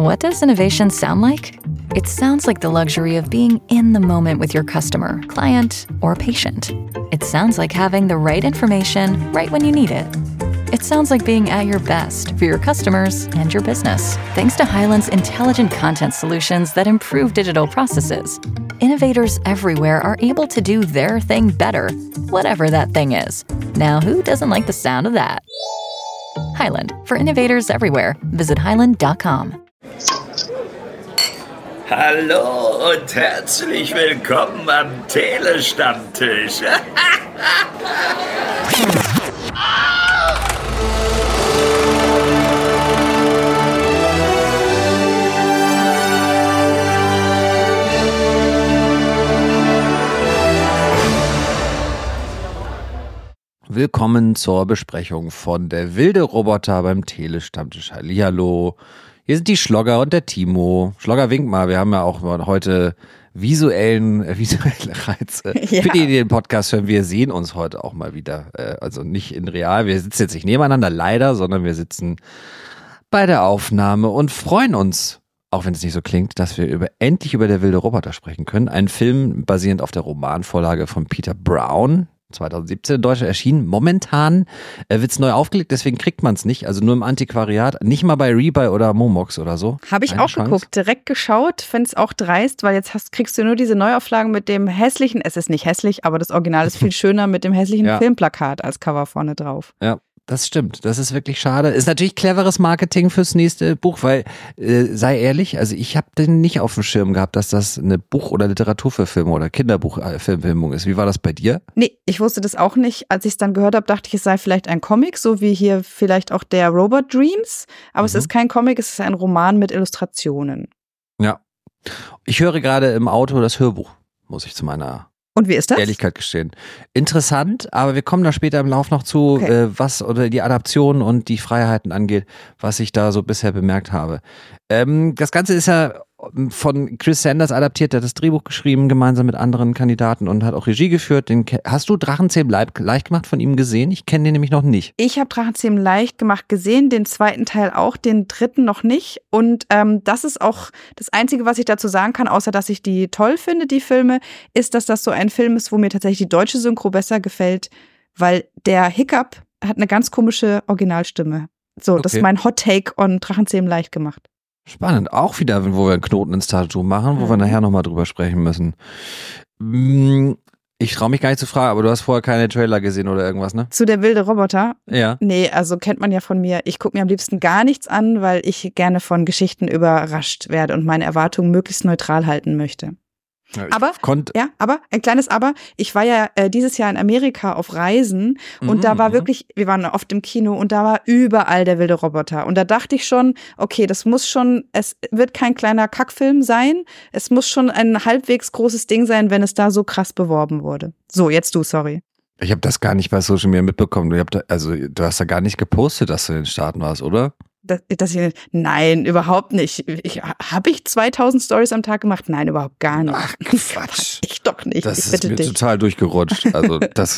What does innovation sound like? It sounds like the luxury of being in the moment with your customer, client, or patient. It sounds like having the right information right when you need it. It sounds like being at your best for your customers and your business. Thanks to Hyland's intelligent content solutions that improve digital processes, innovators everywhere are able to do their thing better, whatever that thing is. Now, who doesn't like the sound of that? Hyland, for innovators everywhere. Visit hyland.com. Hallo und herzlich willkommen am Telestammtisch. Willkommen zur Besprechung von Der wilde Roboter beim Telestammtisch. Hallihallo. Hier sind die Schlogger und der Timo. Schlogger, wink mal, wir haben ja auch heute visuelle Reize. Ja. Für die den Podcast hören, wir sehen uns heute auch mal wieder. Also nicht in real, wir sitzen jetzt nicht nebeneinander, leider, sondern wir sitzen bei der Aufnahme und freuen uns, auch wenn es nicht so klingt, dass wir endlich über Der wilde Roboter sprechen können. Ein Film basierend auf der Romanvorlage von Peter Brown. 2017 in Deutschland erschienen. Momentan wird es neu aufgelegt, deswegen kriegt man es nicht. Also nur im Antiquariat, nicht mal bei Rebuy oder Momox oder so. Habe ich auch geguckt, direkt geschaut, finde es auch dreist, weil jetzt kriegst du nur diese Neuauflagen mit dem hässlichen, es ist nicht hässlich, aber das Original ist viel schöner mit dem hässlichen Filmplakat als Cover vorne drauf. Ja. Das stimmt, das ist wirklich schade. Ist natürlich cleveres Marketing fürs nächste Buch, weil, sei ehrlich, also ich habe den nicht auf dem Schirm gehabt, dass das eine Buch- oder Literaturverfilmung oder Kinderbuchverfilmung ist. Wie war das bei dir? Nee, ich wusste das auch nicht. Als ich es dann gehört habe, dachte ich, es sei vielleicht ein Comic, so wie hier vielleicht auch der Robot Dreams. Aber es ist kein Comic, es ist ein Roman mit Illustrationen. Ja, ich höre gerade im Auto das Hörbuch, muss ich zu meiner Und wie ist das? Ehrlichkeit gestehen. Interessant, aber wir kommen da später im Lauf noch zu, was oder die Adaption und die Freiheiten angeht, was ich da so bisher bemerkt habe. Das Ganze ist ja von Chris Sanders adaptiert, der hat das Drehbuch geschrieben, gemeinsam mit anderen Kandidaten und hat auch Regie geführt. Hast du Drachenzähmen leicht gemacht von ihm gesehen? Ich kenne den nämlich noch nicht. Ich habe Drachenzähmen leicht gemacht gesehen, den zweiten Teil auch, den dritten noch nicht. Und das ist auch das Einzige, was ich dazu sagen kann, außer dass ich die toll finde, die Filme, ist, dass das so ein Film ist, wo mir tatsächlich die deutsche Synchro besser gefällt, weil der Hiccup hat eine ganz komische Originalstimme. So, Das ist mein Hot Take on Drachenzähmen leicht gemacht. Spannend, auch wieder, wo wir einen Knoten ins Tattoo machen, wo wir nachher nochmal drüber sprechen müssen. Ich traue mich gar nicht zu fragen, aber du hast vorher keine Trailer gesehen oder irgendwas, ne? Zu Der wilde Roboter? Ja. Nee, also kennt man ja von mir. Ich gucke mir am liebsten gar nichts an, weil ich gerne von Geschichten überrascht werde und meine Erwartungen möglichst neutral halten möchte. Ja, aber ein kleines Aber. Ich war ja dieses Jahr in Amerika auf Reisen und da war wirklich, wir waren oft im Kino und da war überall Der wilde Roboter. Und da dachte ich schon, okay, es wird kein kleiner Kackfilm sein. Es muss schon ein halbwegs großes Ding sein, wenn es da so krass beworben wurde. So, jetzt du, sorry. Ich habe das gar nicht bei Social Media mitbekommen. Du hast da gar nicht gepostet, dass du in den Staaten warst, oder? Nein, überhaupt nicht. Habe ich 2000 Stories am Tag gemacht? Nein, überhaupt gar nicht. Ach, Quatsch. Ich doch nicht. Das ist mir total durchgerutscht. Also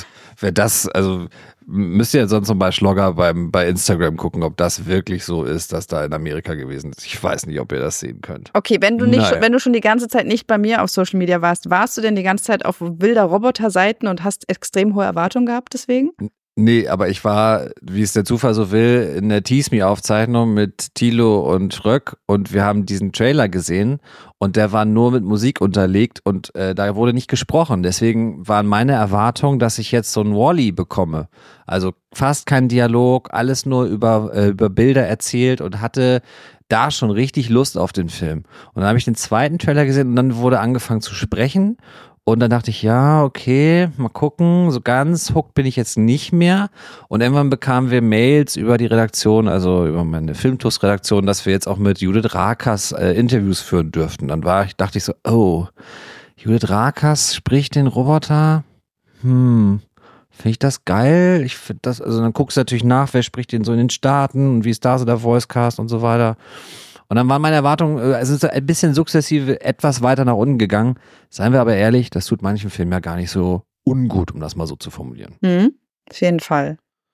müsst ihr jetzt sonst noch bei Schlogger bei Instagram gucken, ob das wirklich so ist, dass da in Amerika gewesen ist. Ich weiß nicht, ob ihr das sehen könnt. Okay, wenn du schon die ganze Zeit nicht bei mir auf Social Media warst du denn die ganze Zeit auf wilder Roboter-Seiten und hast extrem hohe Erwartungen gehabt deswegen? Nee, aber ich war, wie es der Zufall so will, in der Tease Me Aufzeichnung mit Thilo und Schröck und wir haben diesen Trailer gesehen und der war nur mit Musik unterlegt und da wurde nicht gesprochen. Deswegen waren meine Erwartungen, dass ich jetzt so ein Wall-E bekomme. Also fast kein Dialog, alles nur über Bilder erzählt und hatte da schon richtig Lust auf den Film. Und dann habe ich den zweiten Trailer gesehen und dann wurde angefangen zu sprechen. Und dann dachte ich, ja, okay, mal gucken, so ganz hooked bin ich jetzt nicht mehr. Und irgendwann bekamen wir Mails über die Redaktion, also über meine Filmtus-Redaktion, dass wir jetzt auch mit Judith Rakers Interviews führen dürften. Dann dachte ich so, oh, Judith Rakers spricht den Roboter? Finde ich das geil? Ich finde das, also dann guckst du natürlich nach, wer spricht den so in den Staaten und wie ist da so der Voicecast und so weiter. Und dann waren meine Erwartungen, also es ist ein bisschen sukzessive etwas weiter nach unten gegangen. Seien wir aber ehrlich, das tut manchen Filmen ja gar nicht so ungut, um das mal so zu formulieren. Auf jeden Fall.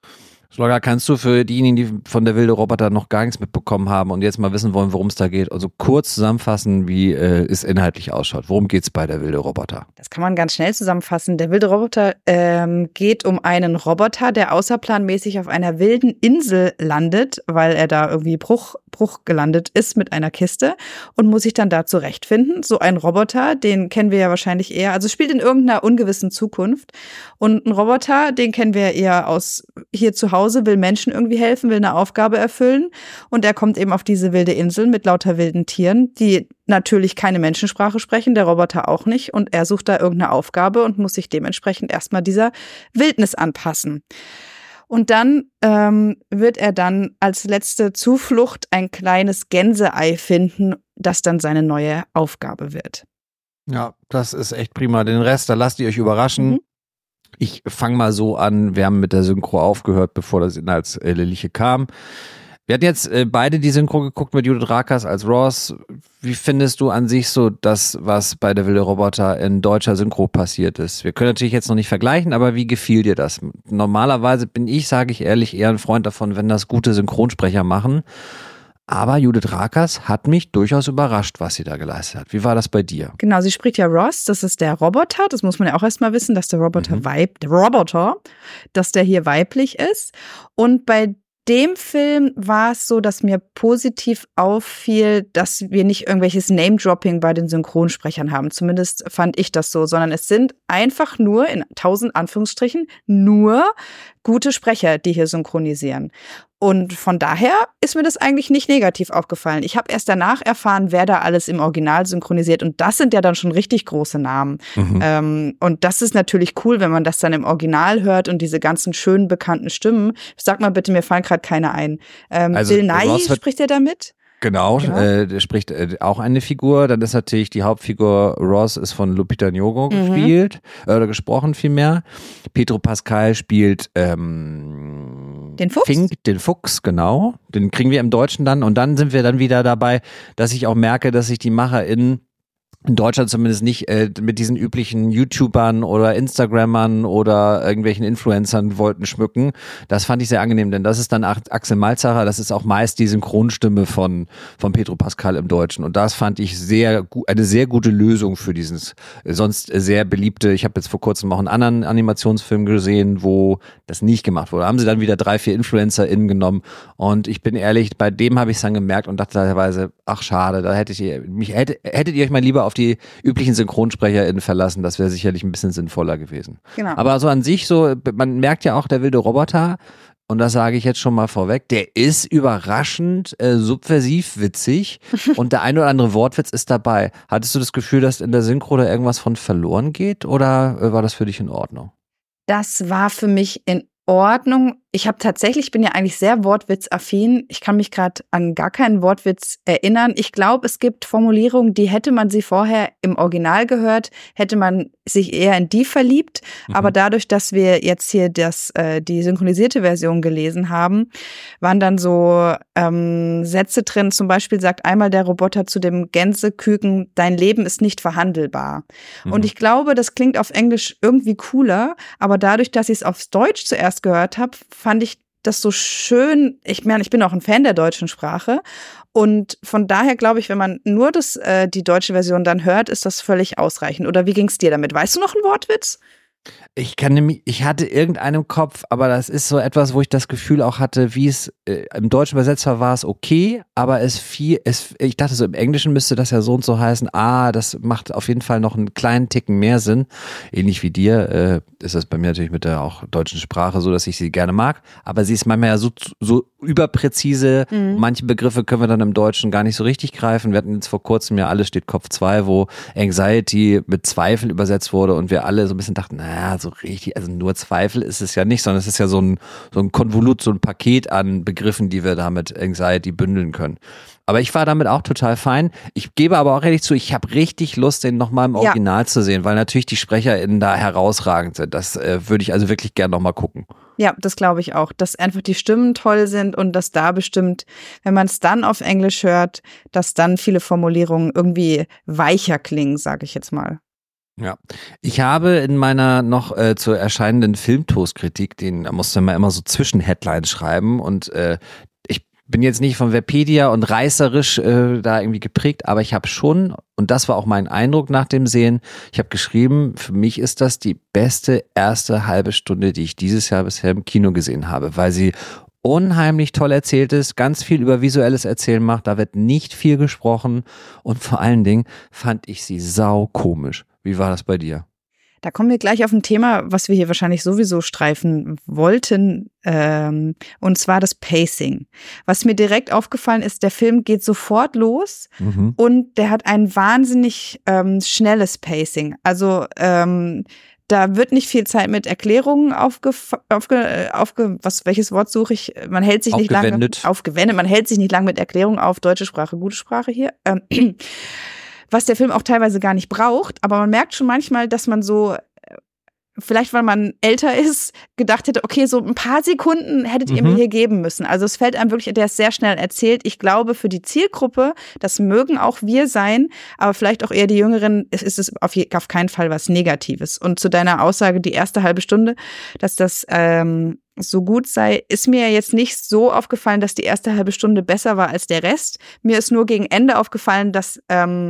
Schlager, kannst du für diejenigen, die von der wilde Roboter noch gar nichts mitbekommen haben und jetzt mal wissen wollen, worum es da geht, also kurz zusammenfassen, wie es inhaltlich ausschaut? Worum geht es bei der wilde Roboter? Das kann man ganz schnell zusammenfassen. Der wilde Roboter geht um einen Roboter, der außerplanmäßig auf einer wilden Insel landet, weil er da irgendwie Bruch gelandet ist mit einer Kiste und muss sich dann da zurechtfinden. So ein Roboter, den kennen wir ja wahrscheinlich eher, also spielt in irgendeiner ungewissen Zukunft. Und ein Roboter, den kennen wir eher aus hier zu Hause, will Menschen irgendwie helfen, will eine Aufgabe erfüllen. Und er kommt eben auf diese wilde Insel mit lauter wilden Tieren, die natürlich keine Menschensprache sprechen, der Roboter auch nicht. Und er sucht da irgendeine Aufgabe und muss sich dementsprechend erstmal dieser Wildnis anpassen. Und dann wird er dann als letzte Zuflucht ein kleines Gänseei finden, das dann seine neue Aufgabe wird. Ja, das ist echt prima. Den Rest, da lasst ihr euch überraschen. Ich fange mal so an, wir haben mit der Synchro aufgehört, bevor das Inhaltsliche kam. Wir hatten jetzt beide die Synchro geguckt mit Judith Rakers als Ross. Wie findest du an sich so das, was bei der wilde Roboter in deutscher Synchro passiert ist? Wir können natürlich jetzt noch nicht vergleichen, aber wie gefiel dir das? Normalerweise bin ich, sage ich ehrlich, eher ein Freund davon, wenn das gute Synchronsprecher machen. Aber Judith Rakers hat mich durchaus überrascht, was sie da geleistet hat. Wie war das bei dir? Genau, sie spricht ja Ross, das ist der Roboter. Das muss man ja auch erstmal wissen, dass der Roboter dass der hier weiblich ist. Und bei dem Film war es so, dass mir positiv auffiel, dass wir nicht irgendwelches Name-Dropping bei den Synchronsprechern haben. Zumindest fand ich das so, sondern es sind einfach nur, in 1000 Anführungsstrichen, nur gute Sprecher, die hier synchronisieren. Und von daher ist mir das eigentlich nicht negativ aufgefallen. Ich habe erst danach erfahren, wer da alles im Original synchronisiert. Und das sind ja dann schon richtig große Namen. Und das ist natürlich cool, wenn man das dann im Original hört und diese ganzen schönen, bekannten Stimmen. Sag mal bitte, mir fallen gerade keine ein. Also, Bill Nighy spricht er da mit? Genau. Der spricht auch eine Figur. Dann ist natürlich die Hauptfigur Ross ist von Lupita Nyong'o gespielt, oder gesprochen vielmehr. Pedro Pascal spielt den Fuchs? Fink, den Fuchs, genau. Den kriegen wir im Deutschen dann. Und dann sind wir dann wieder dabei, dass ich auch merke, dass sich die MacherInnen in Deutschland zumindest nicht mit diesen üblichen YouTubern oder Instagrammern oder irgendwelchen Influencern wollten schmücken. Das fand ich sehr angenehm, denn das ist dann Axel Malzacher, das ist auch meist die Synchronstimme von Pedro Pascal im Deutschen. Und das fand ich eine sehr gute Lösung für dieses sonst sehr beliebte, ich habe jetzt vor kurzem auch einen anderen Animationsfilm gesehen, wo das nicht gemacht wurde. Da haben sie dann wieder 3-4 InfluencerInnen genommen und ich bin ehrlich, bei dem habe ich es dann gemerkt und dachte teilweise, ach schade, da hättet ihr euch mal lieber auf die üblichen SynchronsprecherInnen verlassen, das wäre sicherlich ein bisschen sinnvoller gewesen. Genau. Aber so an sich so, man merkt ja auch, der wilde Roboter, und das sage ich jetzt schon mal vorweg, der ist überraschend subversiv witzig und der ein oder andere Wortwitz ist dabei. Hattest du das Gefühl, dass in der Synchro da irgendwas von verloren geht oder war das für dich in Ordnung? Das war für mich in Ordnung. Ich bin ja eigentlich sehr wortwitzaffin. Ich kann mich gerade an gar keinen Wortwitz erinnern. Ich glaube, es gibt Formulierungen, die hätte man sie vorher im Original gehört, hätte man sich eher in die verliebt. Aber dadurch, dass wir jetzt hier die synchronisierte Version gelesen haben, waren dann so Sätze drin. Zum Beispiel sagt einmal der Roboter zu dem Gänseküken, dein Leben ist nicht verhandelbar. Und ich glaube, das klingt auf Englisch irgendwie cooler, aber dadurch, dass ich es aufs Deutsch zuerst gehört habe, fand ich das so schön. Ich meine, ich bin auch ein Fan der deutschen Sprache und von daher glaube ich, wenn man nur die deutsche Version dann hört, ist das völlig ausreichend. Oder wie ging's dir damit? Weißt du noch einen Wortwitz? Ich hatte irgendeinen im Kopf, aber das ist so etwas, wo ich das Gefühl auch hatte, wie es im Deutschen Übersetzer war es okay, aber ich dachte so, im Englischen müsste das ja so und so heißen, das macht auf jeden Fall noch einen kleinen Ticken mehr Sinn. Ähnlich wie dir ist das bei mir natürlich mit der auch deutschen Sprache so, dass ich sie gerne mag, aber sie ist manchmal ja so überpräzise, manche Begriffe können wir dann im Deutschen gar nicht so richtig greifen. Wir hatten jetzt vor kurzem ja Alles steht Kopf 2, wo Anxiety mit Zweifel übersetzt wurde und wir alle so ein bisschen dachten, so richtig, also nur Zweifel ist es ja nicht, sondern es ist ja so ein Konvolut, so ein Paket an Begriffen, die wir damit Anxiety bündeln können. Aber ich war damit auch total fein. Ich gebe aber auch ehrlich zu, ich habe richtig Lust, den nochmal im Original zu sehen, weil natürlich die SprecherInnen da herausragend sind. Das würde ich also wirklich gern nochmal gucken. Ja, das glaube ich auch, dass einfach die Stimmen toll sind und dass da bestimmt, wenn man es dann auf Englisch hört, dass dann viele Formulierungen irgendwie weicher klingen, sage ich jetzt mal. Ja, ich habe in meiner noch zur erscheinenden Filmtoast-Kritik, da musste man immer so Zwischenheadlines schreiben und ich bin jetzt nicht von Wikipedia und reißerisch da irgendwie geprägt, aber ich habe schon, und das war auch mein Eindruck nach dem Sehen, ich habe geschrieben, für mich ist das die beste erste halbe Stunde, die ich dieses Jahr bisher im Kino gesehen habe, weil sie unheimlich toll erzählt ist, ganz viel über visuelles Erzählen macht, da wird nicht viel gesprochen und vor allen Dingen fand ich sie saukomisch. Wie war das bei dir? Da kommen wir gleich auf ein Thema, was wir hier wahrscheinlich sowieso streifen wollten, und zwar das Pacing. Was mir direkt aufgefallen ist, der Film geht sofort los und der hat ein wahnsinnig schnelles Pacing. Also da wird nicht viel Zeit mit Erklärungen welches Wort suche ich? Man hält sich nicht lange aufgewendet. Man hält sich nicht lange mit Erklärungen auf. Deutsche Sprache, gute Sprache hier. Was der Film auch teilweise gar nicht braucht, aber man merkt schon manchmal, dass man so, vielleicht weil man älter ist, gedacht hätte, okay, so ein paar Sekunden hättet ihr mir hier geben müssen. Also es fällt einem wirklich, der ist sehr schnell erzählt. Ich glaube, für die Zielgruppe, das mögen auch wir sein, aber vielleicht auch eher die Jüngeren, ist es auf keinen Fall was Negatives. Und zu deiner Aussage, die erste halbe Stunde, dass das so gut sei, ist mir jetzt nicht so aufgefallen, dass die erste halbe Stunde besser war als der Rest. Mir ist nur gegen Ende aufgefallen, dass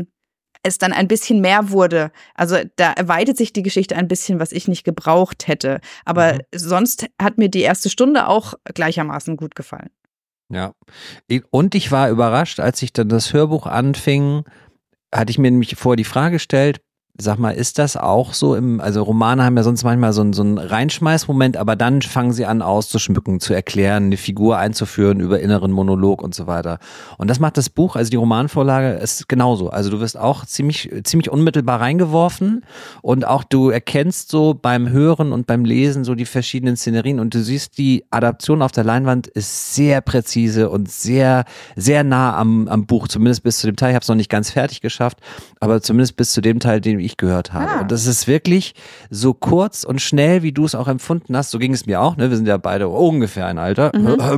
es dann ein bisschen mehr wurde. Also da erweitert sich die Geschichte ein bisschen, was ich nicht gebraucht hätte. Aber sonst hat mir die erste Stunde auch gleichermaßen gut gefallen. Ja, und ich war überrascht, als ich dann das Hörbuch anfing, hatte ich mir nämlich vorher die Frage gestellt, sag mal, ist das auch so also Romane haben ja sonst manchmal so einen Reinschmeißmoment, aber dann fangen sie an auszuschmücken, zu erklären, eine Figur einzuführen über inneren Monolog und so weiter. Und das macht das Buch, also die Romanvorlage, ist genauso. Also du wirst auch ziemlich unmittelbar reingeworfen und auch du erkennst so beim Hören und beim Lesen so die verschiedenen Szenerien und du siehst, die Adaption auf der Leinwand ist sehr präzise und sehr, sehr nah am Buch, zumindest bis zu dem Teil. Ich habe es noch nicht ganz fertig geschafft, aber zumindest bis zu dem Teil, den ich gehört habe. Und das ist wirklich so kurz und schnell, wie du es auch empfunden hast. So ging es mir auch, ne? Wir sind ja beide ungefähr ein Alter.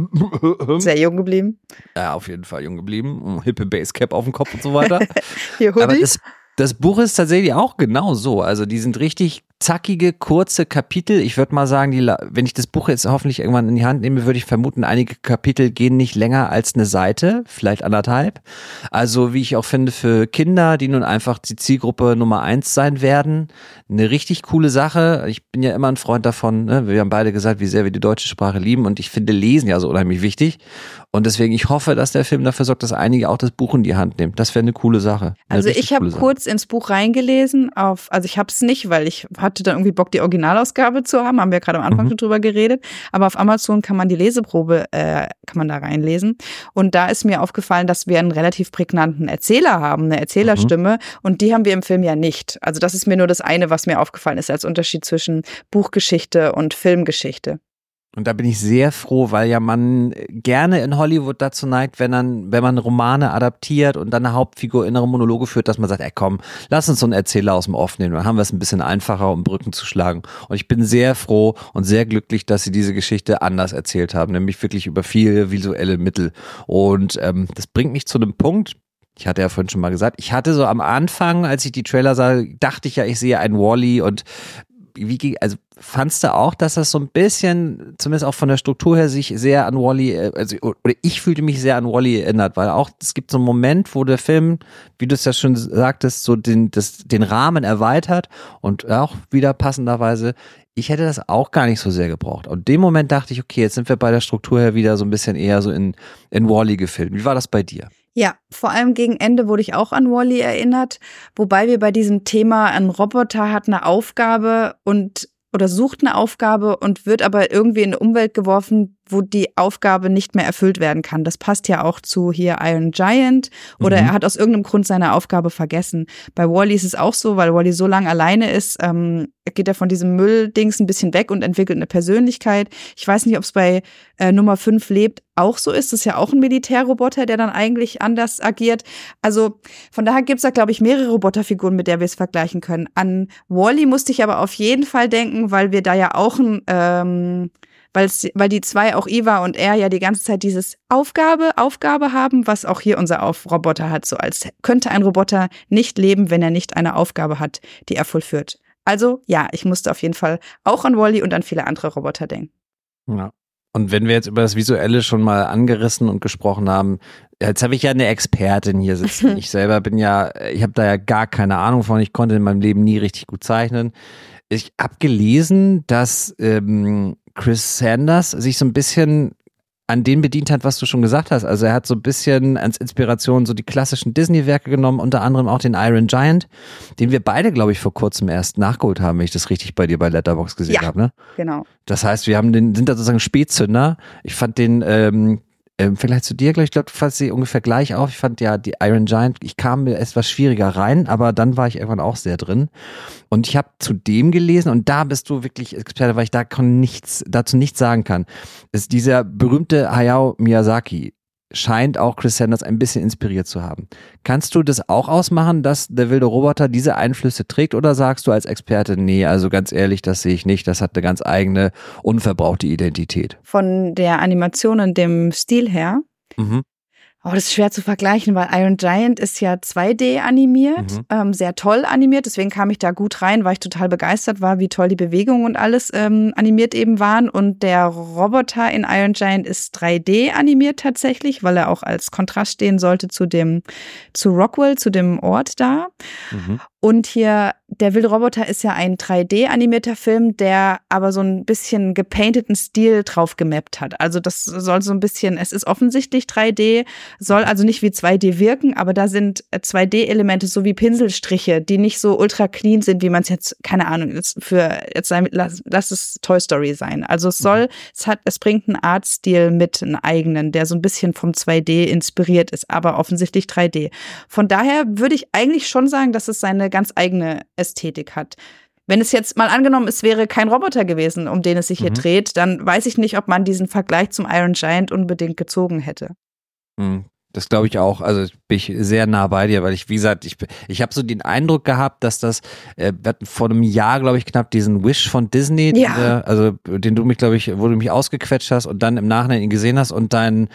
Sehr jung geblieben. Ja, auf jeden Fall jung geblieben. Hippe Basecap auf dem Kopf und so weiter. Aber das Buch ist tatsächlich auch genau so. Also die sind richtig zackige, kurze Kapitel. Ich würde mal sagen, wenn ich das Buch jetzt hoffentlich irgendwann in die Hand nehme, würde ich vermuten, einige Kapitel gehen nicht länger als eine Seite, vielleicht 1,5. Also wie ich auch finde, für Kinder, die nun einfach die Zielgruppe Nummer 1 sein werden, eine richtig coole Sache. Ich bin ja immer ein Freund davon, ne? Wir haben beide gesagt, wie sehr wir die deutsche Sprache lieben und ich finde Lesen ja so unheimlich wichtig. Und deswegen, ich hoffe, dass der Film dafür sorgt, dass einige auch das Buch in die Hand nehmen. Das wäre eine coole Sache. Also ich habe kurz ins Buch reingelesen, also ich habe es nicht, weil ich hatte dann irgendwie Bock, die Originalausgabe zu haben wir gerade am Anfang schon drüber geredet, aber auf Amazon kann man die Leseprobe, kann man da reinlesen und da ist mir aufgefallen, dass wir einen relativ prägnanten Erzähler haben, eine Erzählerstimme und die haben wir im Film ja nicht. Also das ist mir nur das eine, was mir aufgefallen ist als Unterschied zwischen Buchgeschichte und Filmgeschichte. Und da bin ich sehr froh, weil ja man gerne in Hollywood dazu neigt, wenn man Romane adaptiert und dann eine Hauptfigur innere Monologe führt, dass man sagt, ey komm, lass uns so einen Erzähler aus dem Off nehmen, dann haben wir es ein bisschen einfacher, um Brücken zu schlagen. Und ich bin sehr froh und sehr glücklich, dass sie diese Geschichte anders erzählt haben, nämlich wirklich über viele visuelle Mittel. Und das bringt mich zu einem Punkt, ich hatte ja vorhin schon mal gesagt, ich hatte so am Anfang, als ich die Trailer sah, dachte ich ja, ich sehe einen Wall-E und also fandst du auch, dass das so ein bisschen, zumindest auch von der Struktur her, sich sehr an Wall-E, oder ich fühlte mich sehr an Wall-E erinnert, weil auch, es gibt so einen Moment, wo der Film, wie du es ja schon sagtest, so den Rahmen erweitert und auch wieder passenderweise, ich hätte das auch gar nicht so sehr gebraucht. Und in dem Moment dachte ich, okay, jetzt sind wir bei der Struktur her wieder so ein bisschen eher so in Wall-E gefilmt. Wie war das bei dir? Ja, vor allem gegen Ende wurde ich auch an Wall-E erinnert, wobei wir bei diesem Thema, ein Roboter hat eine Aufgabe oder sucht eine Aufgabe und wird aber irgendwie in eine Umwelt geworfen, wo die Aufgabe nicht mehr erfüllt werden kann. Das passt ja auch zu hier Iron Giant oder er hat aus irgendeinem Grund seine Aufgabe vergessen. Bei Wall-E ist es auch so, weil Wall-E so lange alleine ist, geht er von diesem Mülldings ein bisschen weg und entwickelt eine Persönlichkeit. Ich weiß nicht, ob es bei Nummer 5 lebt auch so ist. Das ist ja auch ein Militärroboter, der dann eigentlich anders agiert. Also von daher gibt's da, glaube ich, mehrere Roboterfiguren, mit der wir es vergleichen können. An Wall-E musste ich aber auf jeden Fall denken, weil wir da ja auch weil die zwei, auch Eva und er, ja die ganze Zeit dieses Aufgabe haben, was auch hier unser Roboter hat, so als könnte ein Roboter nicht leben, wenn er nicht eine Aufgabe hat, die er vollführt. Also ja, ich musste auf jeden Fall auch an Wall-E und an viele andere Roboter denken. Ja. Und wenn wir jetzt über das Visuelle schon mal angerissen und gesprochen haben, jetzt habe ich ja eine Expertin hier sitzen. Ich selber ich habe da ja gar keine Ahnung von. Ich konnte in meinem Leben nie richtig gut zeichnen. Ich habe gelesen, dass Chris Sanders sich so ein bisschen an den bedient hat, was du schon gesagt hast. Also er hat so ein bisschen als Inspiration so die klassischen Disney-Werke genommen, unter anderem auch den Iron Giant, den wir beide, glaube ich, vor kurzem erst nachgeholt haben, wenn ich das richtig bei dir bei Letterboxd gesehen habe. Ne? Genau. Das heißt, sind da sozusagen Spätzünder. Ich fand den im Vergleich zu dir, glaube ich, fand sie ungefähr gleich auf. Ich fand ja die Iron Giant, ich kam mir etwas schwieriger rein, aber dann war ich irgendwann auch sehr drin. Und ich habe zu dem gelesen, und da bist du wirklich Experte, weil ich dazu nichts sagen kann, ist dieser berühmte Hayao Miyazaki, scheint auch Chris Sanders ein bisschen inspiriert zu haben. Kannst du das auch ausmachen, dass der wilde Roboter diese Einflüsse trägt, oder sagst du als Experte, nee, also ganz ehrlich, das sehe ich nicht, das hat eine ganz eigene, unverbrauchte Identität? Von der Animation und dem Stil her? Mhm. Oh, das ist schwer zu vergleichen, weil Iron Giant ist ja 2D animiert, sehr toll animiert, deswegen kam ich da gut rein, weil ich total begeistert war, wie toll die Bewegungen und alles animiert eben waren. Und der Roboter in Iron Giant ist 3D animiert tatsächlich, weil er auch als Kontrast stehen sollte zu Rockwell, zu dem Ort da. Mhm. Und hier, der wilde Roboter ist ja ein 3D-animierter Film, der aber so ein bisschen gepainteten Stil drauf gemappt hat. Also das soll so ein bisschen, es ist offensichtlich 3D, soll also nicht wie 2D wirken, aber da sind 2D-Elemente so wie Pinselstriche, die nicht so ultra clean sind, wie man es jetzt, keine Ahnung, lass es Toy Story sein. Also es bringt einen Artstil mit, einen eigenen, der so ein bisschen vom 2D inspiriert ist, aber offensichtlich 3D. Von daher würde ich eigentlich schon sagen, dass es seine ganz eigene Ästhetik hat. Wenn es jetzt mal angenommen, es wäre kein Roboter gewesen, um den es sich hier dreht, dann weiß ich nicht, ob man diesen Vergleich zum Iron Giant unbedingt gezogen hätte. Das glaube ich auch. Also bin ich sehr nah bei dir, weil wie gesagt, ich habe so den Eindruck gehabt, dass das, wir hatten vor einem Jahr, glaube ich, knapp diesen Wish von Disney, den du mich, glaube ich, wo du mich ausgequetscht hast und dann im Nachhinein ihn gesehen hast und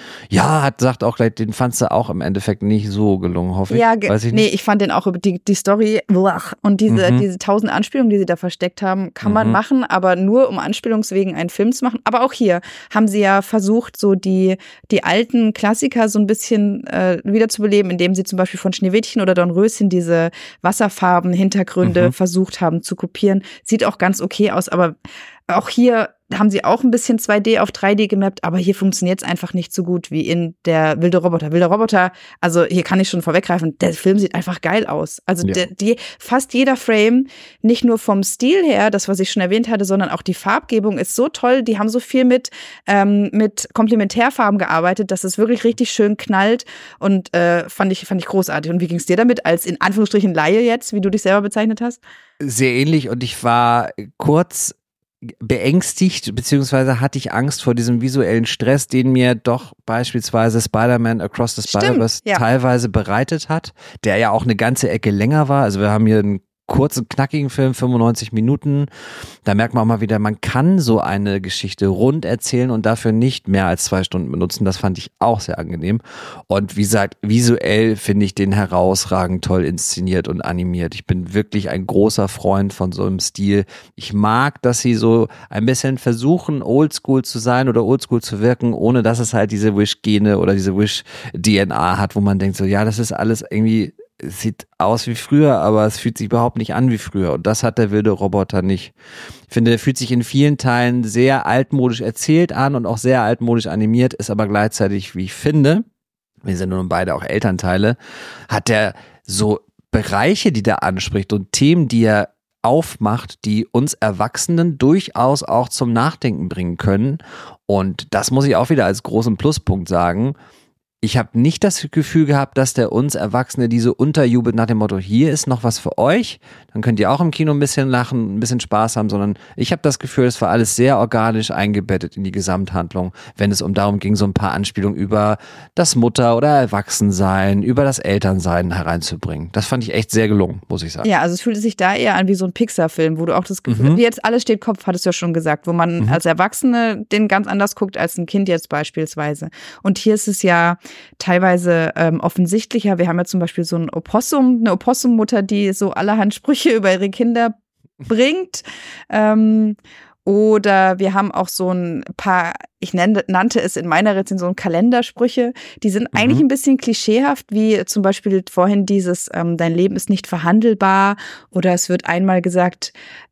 sagt auch gleich, den fandst du auch im Endeffekt nicht so gelungen, hoffe ich. Ja, ich fand den auch über die Story und diese 1000 Anspielungen, die sie da versteckt haben, kann man machen, aber nur um Anspielungswegen einen Film zu machen. Aber auch hier haben sie ja versucht, so die alten Klassiker so ein bisschen wiederzubeleben, indem sie zum Beispiel von Schneewittchen oder Dornröschen diese Wasserfarben-Hintergründe versucht haben zu kopieren. Sieht auch ganz okay aus, aber auch hier haben sie auch ein bisschen 2D auf 3D gemappt, aber hier funktioniert es einfach nicht so gut wie in der wilde Roboter. Wilder Roboter, also hier kann ich schon vorweggreifen, der Film sieht einfach geil aus. Also fast jeder Frame, nicht nur vom Stil her, das, was ich schon erwähnt hatte, sondern auch die Farbgebung ist so toll. Die haben so viel mit Komplementärfarben gearbeitet, dass es wirklich richtig schön knallt und fand ich großartig. Und wie ging es dir damit als in Anführungsstrichen Laie jetzt, wie du dich selber bezeichnet hast? Sehr ähnlich, und ich war kurz beängstigt, beziehungsweise hatte ich Angst vor diesem visuellen Stress, den mir doch beispielsweise Spider-Man Across the Spider-Verse teilweise bereitet hat, der ja auch eine ganze Ecke länger war. Also wir haben hier einen kurzen, knackigen Film, 95 Minuten. Da merkt man auch mal wieder, man kann so eine Geschichte rund erzählen und dafür nicht mehr als 2 Stunden benutzen. Das fand ich auch sehr angenehm. Und wie gesagt, visuell finde ich den herausragend toll inszeniert und animiert. Ich bin wirklich ein großer Freund von so einem Stil. Ich mag, dass sie so ein bisschen versuchen, oldschool zu sein oder oldschool zu wirken, ohne dass es halt diese Wish-Gene oder diese Wish-DNA hat, wo man denkt so, ja, das ist alles irgendwie, es sieht aus wie früher, aber es fühlt sich überhaupt nicht an wie früher. Und das hat der wilde Roboter nicht. Ich finde, der fühlt sich in vielen Teilen sehr altmodisch erzählt an und auch sehr altmodisch animiert, ist aber gleichzeitig, wie ich finde, wir sind nun beide auch Elternteile, hat der so Bereiche, die der anspricht und Themen, die er aufmacht, die uns Erwachsenen durchaus auch zum Nachdenken bringen können. Und das muss ich auch wieder als großen Pluspunkt sagen. ich habe nicht das Gefühl gehabt, dass der uns Erwachsene diese unterjubelt nach dem Motto, hier ist noch was für euch, dann könnt ihr auch im Kino ein bisschen lachen, ein bisschen Spaß haben, sondern ich habe das Gefühl, es war alles sehr organisch eingebettet in die Gesamthandlung, wenn es darum ging, so ein paar Anspielungen über das Mutter- oder Erwachsensein, über das Elternsein hereinzubringen. Das fand ich echt sehr gelungen, muss ich sagen. Ja, also es fühlte sich da eher an wie so ein Pixar-Film, wo du auch das Gefühl, wie jetzt Alles steht Kopf, hattest du ja schon gesagt, wo man als Erwachsene den ganz anders guckt als ein Kind jetzt beispielsweise. Und hier ist es ja teilweise offensichtlicher. Wir haben ja zum Beispiel so eine Opossum-Mutter, die so allerhand Sprüche über ihre Kinder bringt. Oder wir haben auch so ein paar, ich nannte es in meiner Rezension Kalendersprüche, die sind eigentlich ein bisschen klischeehaft, wie zum Beispiel vorhin dieses, dein Leben ist nicht verhandelbar, oder es wird einmal gesagt,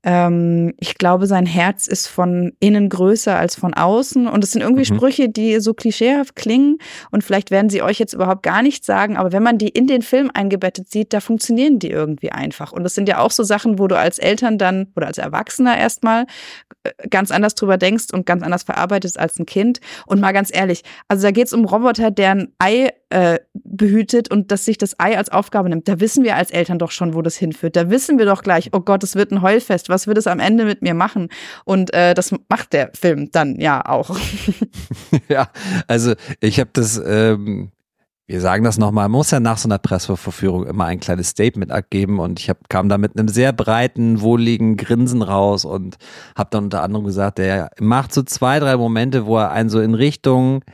ich glaube, sein Herz ist von innen größer als von außen, und es sind irgendwie Sprüche, die so klischeehaft klingen, und vielleicht werden sie euch jetzt überhaupt gar nichts sagen, aber wenn man die in den Film eingebettet sieht, da funktionieren die irgendwie einfach, und das sind ja auch so Sachen, wo du als Eltern dann, oder als Erwachsener erstmal ganz anders drüber denkst und ganz anders verarbeitest als ein Kind. Und mal ganz ehrlich, also da geht es um einen Roboter, der ein Ei behütet und dass sich das Ei als Aufgabe nimmt. Da wissen wir als Eltern doch schon, wo das hinführt. Da wissen wir doch gleich, oh Gott, es wird ein Heulfest. Was wird es am Ende mit mir machen? Und das macht der Film dann ja auch. Ja, also ich habe das... wir sagen das nochmal, man muss ja nach so einer Presseverführung immer ein kleines Statement abgeben, und ich kam da mit einem sehr breiten, wohligen Grinsen raus und habe dann unter anderem gesagt, der macht so 2, 3 Momente, wo er einen so in Richtung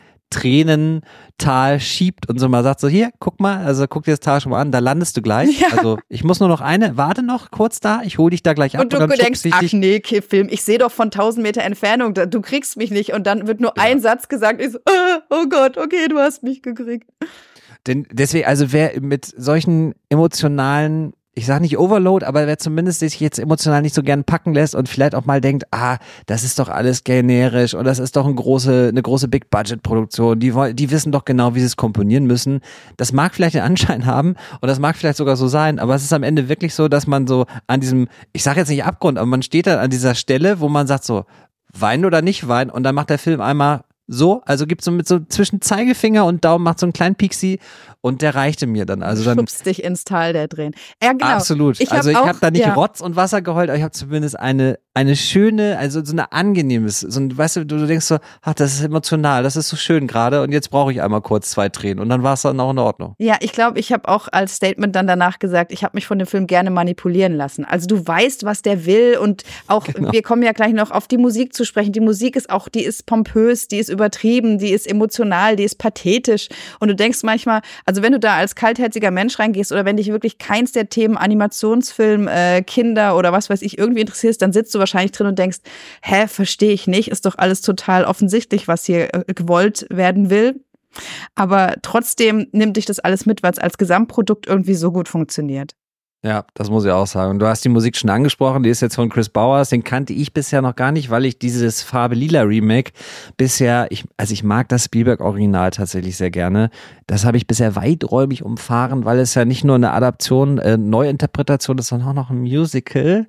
Tränental schiebt und so mal sagt so, hier, guck mal, also guck dir das Tal schon mal an, da landest du gleich. Ja. Also ich muss nur noch warte noch kurz da, ich hol dich da gleich ab. Und du denkst, ach nee, Film, ich sehe doch von 1000 Meter Entfernung, du kriegst mich nicht, und dann wird nur ein Satz gesagt, ich so, oh Gott, okay, du hast mich gekriegt. Denn deswegen, also wer mit solchen emotionalen, ich sage nicht Overload, aber wer zumindest sich jetzt emotional nicht so gern packen lässt und vielleicht auch mal denkt, das ist doch alles generisch und das ist doch eine große Big-Budget-Produktion, die wissen doch genau, wie sie es komponieren müssen. Das mag vielleicht den Anschein haben und das mag vielleicht sogar so sein, aber es ist am Ende wirklich so, dass man so an diesem, ich sage jetzt nicht Abgrund, aber man steht dann an dieser Stelle, wo man sagt so, weinen oder nicht weinen, und dann macht der Film einmal so, also gibt so mit so zwischen Zeigefinger und Daumen, macht so einen kleinen Pixie, und der reichte mir dann. Also dann schubst dich ins Tal, der Drehen. Ja, genau. Absolut. Ich habe da nicht Rotz und Wasser geheult, aber ich habe zumindest eine schöne, also so eine angenehmes, so ein, weißt du denkst so, das ist emotional, das ist so schön gerade, und jetzt brauche ich einmal kurz 2 Tränen, und dann war es dann auch in Ordnung. Ja, ich glaube, ich habe auch als Statement dann danach gesagt, ich habe mich von dem Film gerne manipulieren lassen. Also du weißt, was der will, und auch, wir kommen ja gleich noch auf die Musik zu sprechen. Die Musik ist auch, die ist pompös, die ist übertrieben, die ist emotional, die ist pathetisch, und du denkst manchmal, also wenn du da als kaltherziger Mensch reingehst oder wenn dich wirklich keins der Themen Animationsfilm, Kinder oder was weiß ich irgendwie interessierst, dann sitzt du wahrscheinlich drin und denkst, verstehe ich nicht, ist doch alles total offensichtlich, was hier gewollt werden will. Aber trotzdem nimmt dich das alles mit, weil es als Gesamtprodukt irgendwie so gut funktioniert. Ja, das muss ich auch sagen. Und du hast die Musik schon angesprochen, die ist jetzt von Chris Bowers, den kannte ich bisher noch gar nicht, weil ich dieses Farbe Lila Remake bisher, ich mag das Spielberg-Original tatsächlich sehr gerne. Das habe ich bisher weiträumig umfahren, weil es ja nicht nur eine Adaption, Neuinterpretation ist, sondern auch noch ein Musical.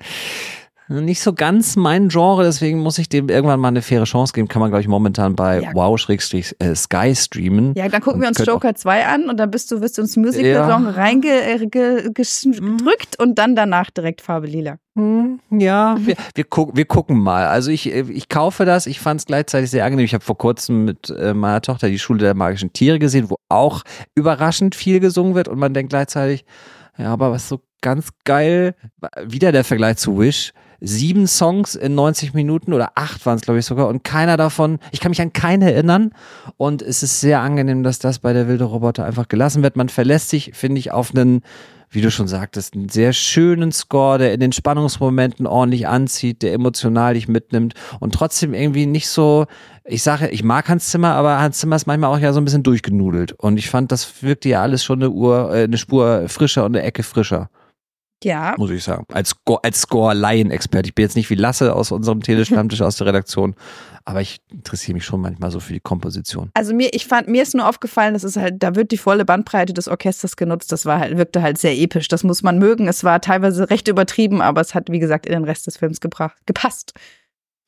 Nicht so ganz mein Genre, deswegen muss ich dem irgendwann mal eine faire Chance geben. Kann man, glaube ich, momentan bei Wow-Sky streamen. Ja, dann gucken wir uns Joker 2 an, und dann wirst du ins Musical-Genre reingedrückt und dann danach direkt Farbe Lila. Ja, wir gucken mal. Also ich kaufe das. Ich fand es gleichzeitig sehr angenehm. Ich habe vor kurzem mit meiner Tochter die Schule der magischen Tiere gesehen, wo auch überraschend viel gesungen wird, und man denkt gleichzeitig, ja, aber was so ganz geil, wieder der Vergleich zu Wish, 7 Songs in 90 Minuten oder 8 waren es, glaube ich, sogar, und keiner davon, ich kann mich an keinen erinnern, und es ist sehr angenehm, dass das bei der wilde Roboter einfach gelassen wird. Man verlässt sich, finde ich, auf einen, wie du schon sagtest, einen sehr schönen Score, der in den Spannungsmomenten ordentlich anzieht, der emotional dich mitnimmt und trotzdem irgendwie nicht so, ich mag Hans Zimmer, aber Hans Zimmer ist manchmal auch ja so ein bisschen durchgenudelt, und ich fand, das wirkte ja alles schon eine Spur frischer und eine Ecke frischer. Ja. Muss ich sagen. Als Score-Laien-Experte. Ich bin jetzt nicht wie Lasse aus unserem Telestammtisch aus der Redaktion, aber ich interessiere mich schon manchmal so für die Komposition. Also mir ist nur aufgefallen, das ist halt, da wird die volle Bandbreite des Orchesters genutzt. Das wirkte halt sehr episch. Das muss man mögen. Es war teilweise recht übertrieben, aber es hat, wie gesagt, in den Rest des Films gepasst.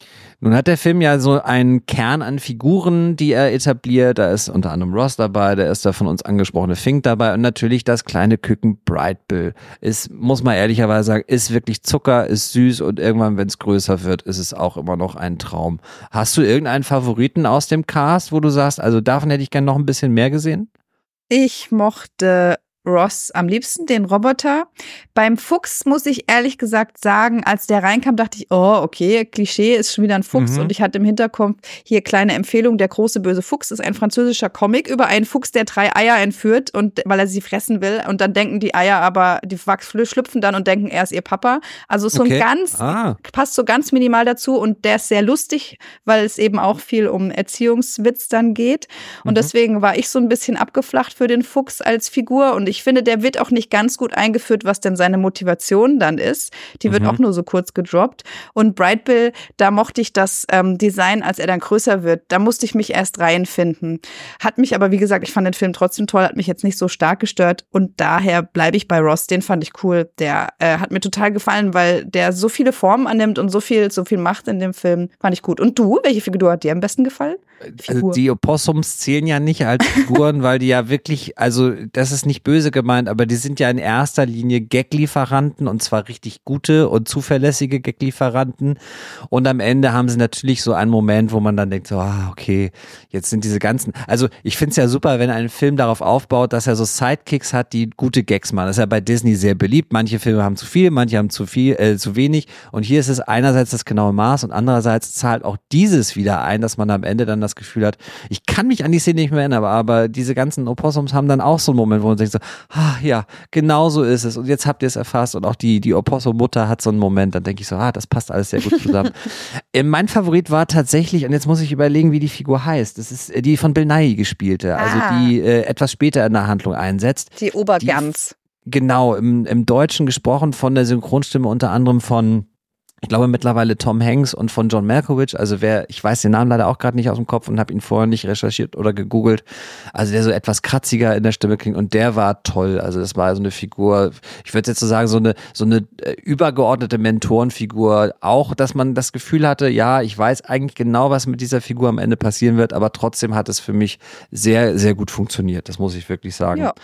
Nun hat der Film ja so einen Kern an Figuren, die er etabliert. Da ist unter anderem Ross dabei, da ist der von uns angesprochene Fink dabei und natürlich das kleine Küken Bright Bill. Ist, muss man ehrlicherweise sagen, ist wirklich Zucker, ist süß und irgendwann, wenn es größer wird, ist es auch immer noch ein Traum. Hast du irgendeinen Favoriten aus dem Cast, wo du sagst, also davon hätte ich gerne noch ein bisschen mehr gesehen? Ich mochte Ross am liebsten, den Roboter. Beim Fuchs muss ich ehrlich gesagt sagen, als der reinkam, dachte ich, oh, okay, Klischee, ist schon wieder ein Fuchs. Und ich hatte im Hinterkopf hier kleine Empfehlung, Der große böse Fuchs ist ein französischer Comic über einen Fuchs, der 3 Eier entführt, und weil er sie fressen will. Und dann denken die Eier aber, die schlüpfen dann und denken, er ist ihr Papa. Also so ein passt so ganz minimal dazu, und der ist sehr lustig, weil es eben auch viel um Erziehungswitz dann geht. Und deswegen war ich so ein bisschen abgeflacht für den Fuchs als Figur, und ich finde, der wird auch nicht ganz gut eingeführt, was denn seine Motivation dann ist. Die wird auch nur so kurz gedroppt. Und Bright Bill, da mochte ich das Design, als er dann größer wird. Da musste ich mich erst reinfinden. Hat mich aber, wie gesagt, ich fand den Film trotzdem toll, hat mich jetzt nicht so stark gestört. Und daher bleibe ich bei Ross. Den fand ich cool. Der hat mir total gefallen, weil der so viele Formen annimmt und so viel macht in dem Film. Fand ich gut. Und du? Welche Figur hat dir am besten gefallen? Also die Opossums zählen ja nicht als Figuren, weil die ja wirklich, also das ist nicht böse gemeint, aber die sind ja in erster Linie Gaglieferanten, und zwar richtig gute und zuverlässige Gaglieferanten. Und am Ende haben sie natürlich so einen Moment, wo man dann denkt, so, okay, jetzt sind diese ganzen, also ich finde es ja super, wenn ein Film darauf aufbaut, dass er so Sidekicks hat, die gute Gags machen. Das ist ja bei Disney sehr beliebt. Manche Filme haben zu viel, manche haben zu wenig. Und hier ist es einerseits das genaue Maß und andererseits zahlt auch dieses wieder ein, dass man am Ende dann das Gefühl hat, ich kann mich an die Szene nicht mehr erinnern, aber diese ganzen Opossums haben dann auch so einen Moment, wo man denkt so, ja, genau so ist es und jetzt habt ihr es erfasst, und auch die Opossum-Mutter hat so einen Moment, dann denke ich so, das passt alles sehr gut zusammen. Mein Favorit war tatsächlich, und jetzt muss ich überlegen, wie die Figur heißt, das ist die von Bill Nighy gespielte, also die etwas später in der Handlung einsetzt. Die Obergans. Genau, im Deutschen gesprochen von der Synchronstimme unter anderem von, ich glaube mittlerweile Tom Hanks und von John Malkovich, also ich weiß den Namen leider auch gerade nicht aus dem Kopf und habe ihn vorher nicht recherchiert oder gegoogelt, also der so etwas kratziger in der Stimme klingt, und der war toll, also das war so eine Figur, ich würde jetzt so sagen, so eine übergeordnete Mentorenfigur, auch, dass man das Gefühl hatte, ja, ich weiß eigentlich genau, was mit dieser Figur am Ende passieren wird, aber trotzdem hat es für mich sehr, sehr gut funktioniert, das muss ich wirklich sagen. Ja.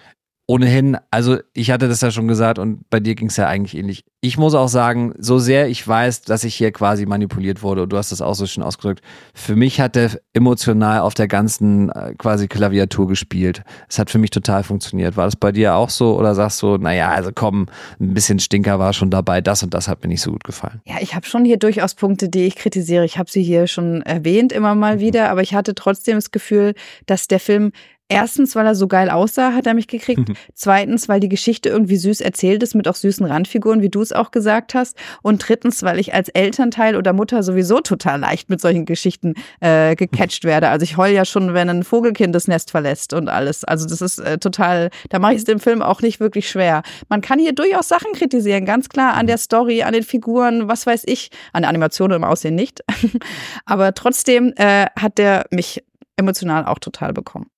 Ohnehin, also ich hatte das ja schon gesagt und bei dir ging es ja eigentlich ähnlich. Ich muss auch sagen, so sehr ich weiß, dass ich hier quasi manipuliert wurde, und du hast das auch so schön ausgedrückt, für mich hat der emotional auf der ganzen quasi Klaviatur gespielt. Es hat für mich total funktioniert. War das bei dir auch so, oder sagst du, naja, also komm, ein bisschen Stinker war schon dabei, das und das hat mir nicht so gut gefallen? Ja, ich habe schon hier durchaus Punkte, die ich kritisiere. Ich habe sie hier schon erwähnt immer mal wieder, aber ich hatte trotzdem das Gefühl, dass der Film erstens, weil er so geil aussah, hat er mich gekriegt. Zweitens, weil die Geschichte irgendwie süß erzählt ist mit auch süßen Randfiguren, wie du es auch gesagt hast. Und drittens, weil ich als Elternteil oder Mutter sowieso total leicht mit solchen Geschichten gecatcht werde. Also ich heul ja schon, wenn ein Vogelkind das Nest verlässt und alles. Also das ist total, da mache ich es dem Film auch nicht wirklich schwer. Man kann hier durchaus Sachen kritisieren, ganz klar, an der Story, an den Figuren, was weiß ich, an der Animation und im Aussehen nicht. Aber trotzdem hat der mich emotional auch total bekommen.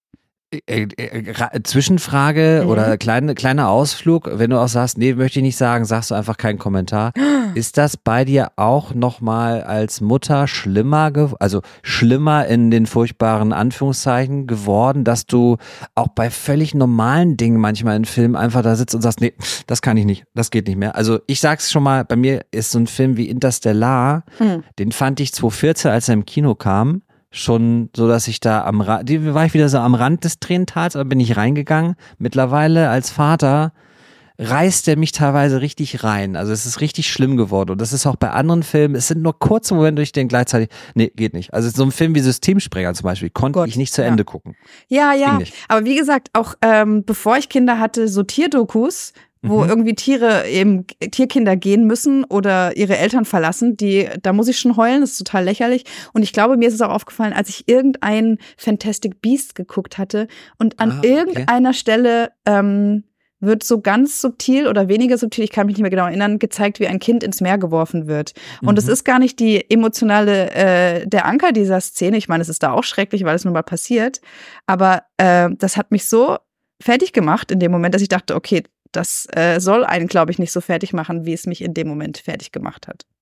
Zwischenfrage oder kleiner Ausflug, wenn du auch sagst, nee, möchte ich nicht sagen, sagst du einfach keinen Kommentar. Ist das bei dir auch nochmal als Mutter schlimmer in den furchtbaren Anführungszeichen geworden, dass du auch bei völlig normalen Dingen manchmal in Filmen einfach da sitzt und sagst, nee, das kann ich nicht, das geht nicht mehr. Also ich sag's schon mal, bei mir ist so ein Film wie Interstellar, den fand ich 2014, als er im Kino kam, schon so, dass ich da war ich wieder so am Rand des Tränentals, aber bin ich reingegangen. Mittlerweile als Vater reißt er mich teilweise richtig rein. Also es ist richtig schlimm geworden. Und das ist auch bei anderen Filmen, es sind nur kurze Momente, wo ich denke gleichzeitig, nee, geht nicht. Also so ein Film wie Systemsprenger zum Beispiel, konnte ich nicht zu Ende gucken. Ja. Aber wie gesagt, auch bevor ich Kinder hatte, so Tierdokus, wo irgendwie Tierkinder gehen müssen oder ihre Eltern verlassen, da muss ich schon heulen, das ist total lächerlich. Und ich glaube, mir ist es auch aufgefallen, als ich irgendein Fantastic Beast geguckt hatte und an irgendeiner Stelle wird so ganz subtil oder weniger subtil, ich kann mich nicht mehr genau erinnern, gezeigt, wie ein Kind ins Meer geworfen wird. Und es ist gar nicht die emotionale, der Anker dieser Szene. Ich meine, es ist da auch schrecklich, weil es nun mal passiert. Aber das hat mich so fertig gemacht in dem Moment, dass ich dachte, okay, das soll einen, glaube ich, nicht so fertig machen, wie es mich in dem Moment fertig gemacht hat.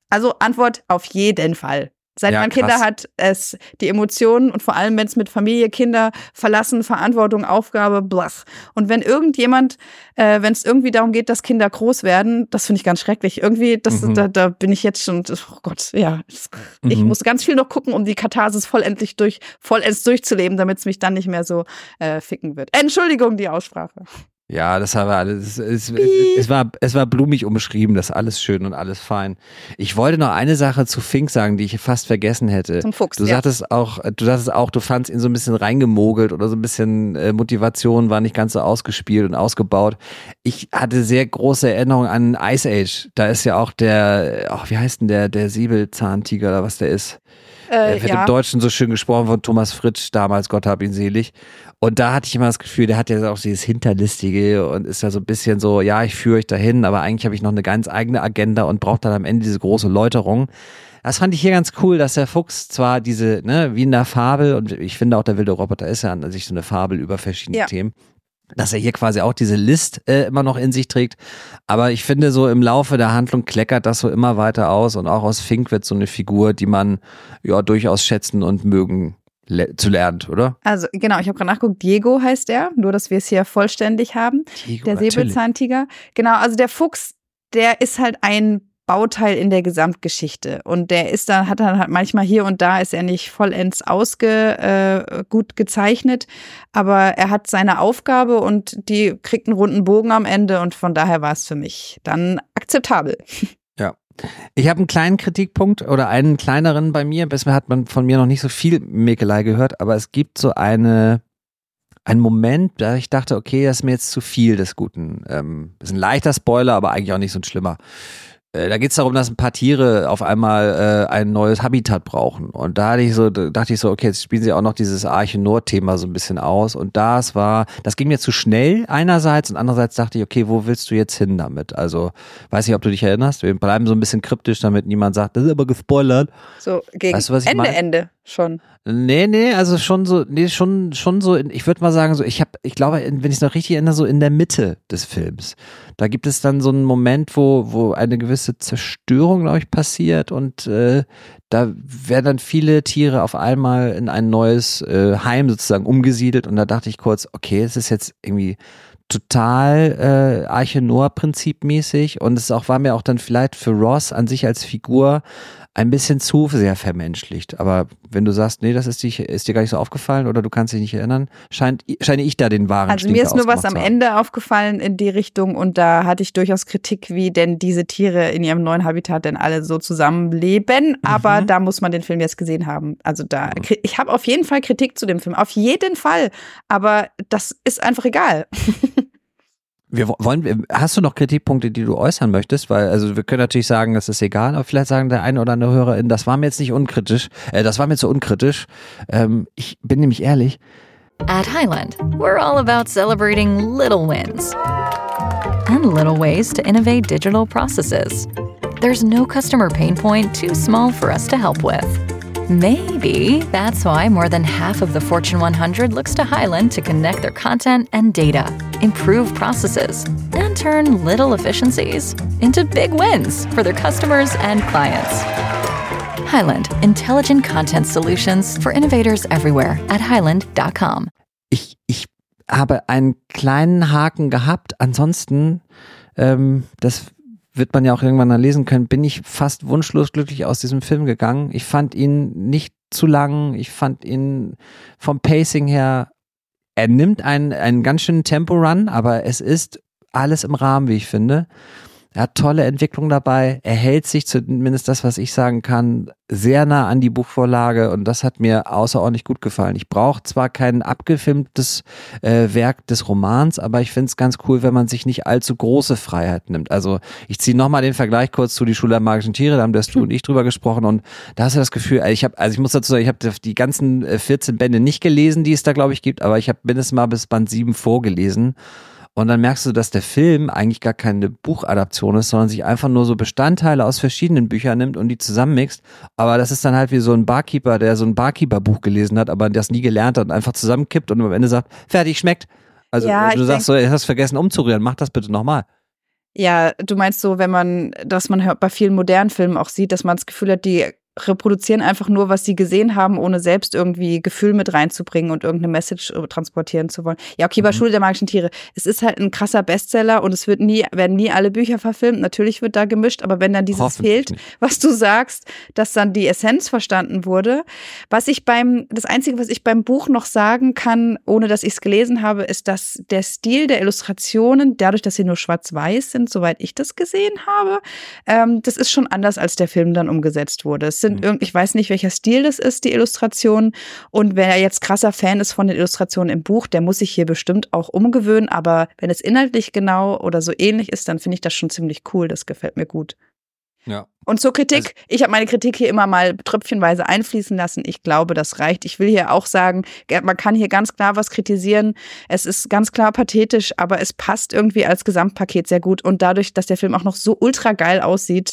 Also Antwort auf jeden Fall. Seit man Kinder hat, es die Emotionen und vor allem, wenn es mit Familie, Kinder verlassen, Verantwortung, Aufgabe, blach. Und wenn irgendjemand, wenn es irgendwie darum geht, dass Kinder groß werden, das finde ich ganz schrecklich. Irgendwie, da bin ich jetzt schon, oh Gott, ja. Ich muss ganz viel noch gucken, um die Katharsis vollends durchzuleben, damit es mich dann nicht mehr so ficken wird. Entschuldigung, die Aussprache. Ja, das haben wir alles. Es war blumig umschrieben, das ist alles schön und alles fein. Ich wollte noch eine Sache zu Fink sagen, die ich fast vergessen hätte. Zum Fuchs, du sagtest auch, du fandst ihn so ein bisschen reingemogelt oder so ein bisschen Motivation war nicht ganz so ausgespielt und ausgebaut. Ich hatte sehr große Erinnerungen an Ice Age. Da ist ja auch wie heißt denn der Säbelzahntiger oder was der ist? Wird im Deutschen so schön gesprochen von Thomas Fritsch damals, Gott hab ihn selig. Und da hatte ich immer das Gefühl, der hat ja auch dieses Hinterlistige und ist ja so ein bisschen so, ja, ich führe euch dahin, aber eigentlich habe ich noch eine ganz eigene Agenda und brauche dann am Ende diese große Läuterung. Das fand ich hier ganz cool, dass der Fuchs zwar diese, wie in der Fabel, und ich finde auch der wilde Roboter ist ja an sich so eine Fabel über verschiedene Themen, dass er hier quasi auch diese List immer noch in sich trägt. Aber ich finde, so im Laufe der Handlung kleckert das so immer weiter aus und auch aus Fink wird so eine Figur, die man ja durchaus schätzen und mögen zu lernt, oder? Also genau, ich habe gerade nachgeguckt, Diego heißt er, nur dass wir es hier vollständig haben. Diego, der Säbelzahntiger. Genau, also der Fuchs, der ist halt ein Bauteil in der Gesamtgeschichte und hat dann halt manchmal hier und da ist er nicht vollends gut gezeichnet, aber er hat seine Aufgabe und die kriegt einen runden Bogen am Ende und von daher war es für mich dann akzeptabel. Ja. Ich habe einen kleinen Kritikpunkt oder einen kleineren bei mir. Bisher hat man von mir noch nicht so viel Mäkelei gehört, aber es gibt so einen Moment, da ich dachte, okay, das ist mir jetzt zu viel des Guten. Das ist ein leichter Spoiler, aber eigentlich auch nicht so ein schlimmer. Da geht es darum, dass ein paar Tiere auf einmal ein neues Habitat brauchen. Und da dachte ich so, okay, jetzt spielen sie auch noch dieses Arche Nord-Thema so ein bisschen aus. Und das ging mir zu schnell einerseits und andererseits dachte ich, okay, wo willst du jetzt hin damit? Also, weiß nicht, ob du dich erinnerst. Wir bleiben so ein bisschen kryptisch, damit niemand sagt, das ist aber gespoilert. So gegen weißt du, was ich meine? Ende schon. Nee, also schon so, ich würde mal sagen, so, ich glaube, wenn ich es noch richtig erinnere, so in der Mitte des Films. Da gibt es dann so einen Moment, wo eine gewisse Zerstörung, glaube ich, passiert und da werden dann viele Tiere auf einmal in ein neues Heim sozusagen umgesiedelt und da dachte ich kurz, okay, es ist jetzt irgendwie total Arche Noah-Prinzip mäßig und war mir auch dann vielleicht für Ross an sich als Figur ein bisschen zu sehr vermenschlicht. Aber wenn du sagst, nee, das ist dir gar nicht so aufgefallen oder du kannst dich nicht erinnern, scheine ich da den wahren Also mir ist nur was am Ende aufgefallen in die Richtung und da hatte ich durchaus Kritik, wie denn diese Tiere in ihrem neuen Habitat denn alle so zusammenleben. Aber da muss man den Film jetzt gesehen haben. Also ich habe auf jeden Fall Kritik zu dem Film. Auf jeden Fall. Aber das ist einfach egal. Hast du noch Kritikpunkte, die du äußern möchtest? Weil, also wir können natürlich sagen, das ist egal, aber vielleicht sagen der eine oder andere Hörerin, das war mir jetzt nicht unkritisch, das war mir zu unkritisch. Ich bin nämlich ehrlich. At Highland, we're all about celebrating little wins and little ways to innovate digital processes. There's no customer pain point too small for us to help with. Maybe that's why more than half of the Fortune 100 looks to Highland to connect their content and data, improve processes, and turn little efficiencies into big wins for their customers and clients. Highland, intelligent content solutions for innovators everywhere at highland.com. Ich habe einen kleinen Haken gehabt, ansonsten, das wird man ja auch irgendwann dann lesen können, bin ich fast wunschlos glücklich aus diesem Film gegangen. Ich fand ihn nicht zu lang, ich fand ihn vom Pacing her, er nimmt einen ganz schönen Tempo-Run, aber es ist alles im Rahmen, wie ich finde. Er hat tolle Entwicklung dabei, er hält sich, zumindest das, was ich sagen kann, sehr nah an die Buchvorlage und das hat mir außerordentlich gut gefallen. Ich brauche zwar kein abgefilmtes Werk des Romans, aber ich finde es ganz cool, wenn man sich nicht allzu große Freiheit nimmt. Also ich ziehe nochmal den Vergleich kurz zu Die Schule der magischen Tiere, da haben du und ich drüber gesprochen und da hast du das Gefühl, ich muss dazu sagen, ich habe die ganzen 14 Bände nicht gelesen, die es da glaube ich gibt, aber ich habe mindestens mal bis Band 7 vorgelesen. Und dann merkst du, dass der Film eigentlich gar keine Buchadaption ist, sondern sich einfach nur so Bestandteile aus verschiedenen Büchern nimmt und die zusammenmixt. Aber das ist dann halt wie so ein Barkeeper, der so ein Barkeeper-Buch gelesen hat, aber das nie gelernt hat und einfach zusammenkippt und am Ende sagt, fertig, schmeckt. Also ja, du sagst so, du hast vergessen umzurühren, mach das bitte nochmal. Ja, du meinst so, dass man bei vielen modernen Filmen auch sieht, dass man das Gefühl hat, die reproduzieren einfach nur, was sie gesehen haben, ohne selbst irgendwie Gefühl mit reinzubringen und irgendeine Message transportieren zu wollen. Ja, okay, bei Schule der magischen Tiere. Es ist halt ein krasser Bestseller und es werden nie alle Bücher verfilmt. Natürlich wird da gemischt, aber wenn dann dieses fehlt, was du sagst, dass dann die Essenz verstanden wurde. Das Einzige, was ich beim Buch noch sagen kann, ohne dass ich es gelesen habe, ist, dass der Stil der Illustrationen, dadurch, dass sie nur schwarz-weiß sind, soweit ich das gesehen habe, das ist schon anders, als der Film dann umgesetzt wurde. Ich weiß nicht, welcher Stil das ist, die Illustration. Und wer jetzt krasser Fan ist von den Illustrationen im Buch, der muss sich hier bestimmt auch umgewöhnen. Aber wenn es inhaltlich genau oder so ähnlich ist, dann finde ich das schon ziemlich cool. Das gefällt mir gut. Ja. Und zur Kritik, ich habe meine Kritik hier immer mal tröpfchenweise einfließen lassen. Ich glaube, das reicht. Ich will hier auch sagen, man kann hier ganz klar was kritisieren. Es ist ganz klar pathetisch, aber es passt irgendwie als Gesamtpaket sehr gut. Und dadurch, dass der Film auch noch so ultra geil aussieht,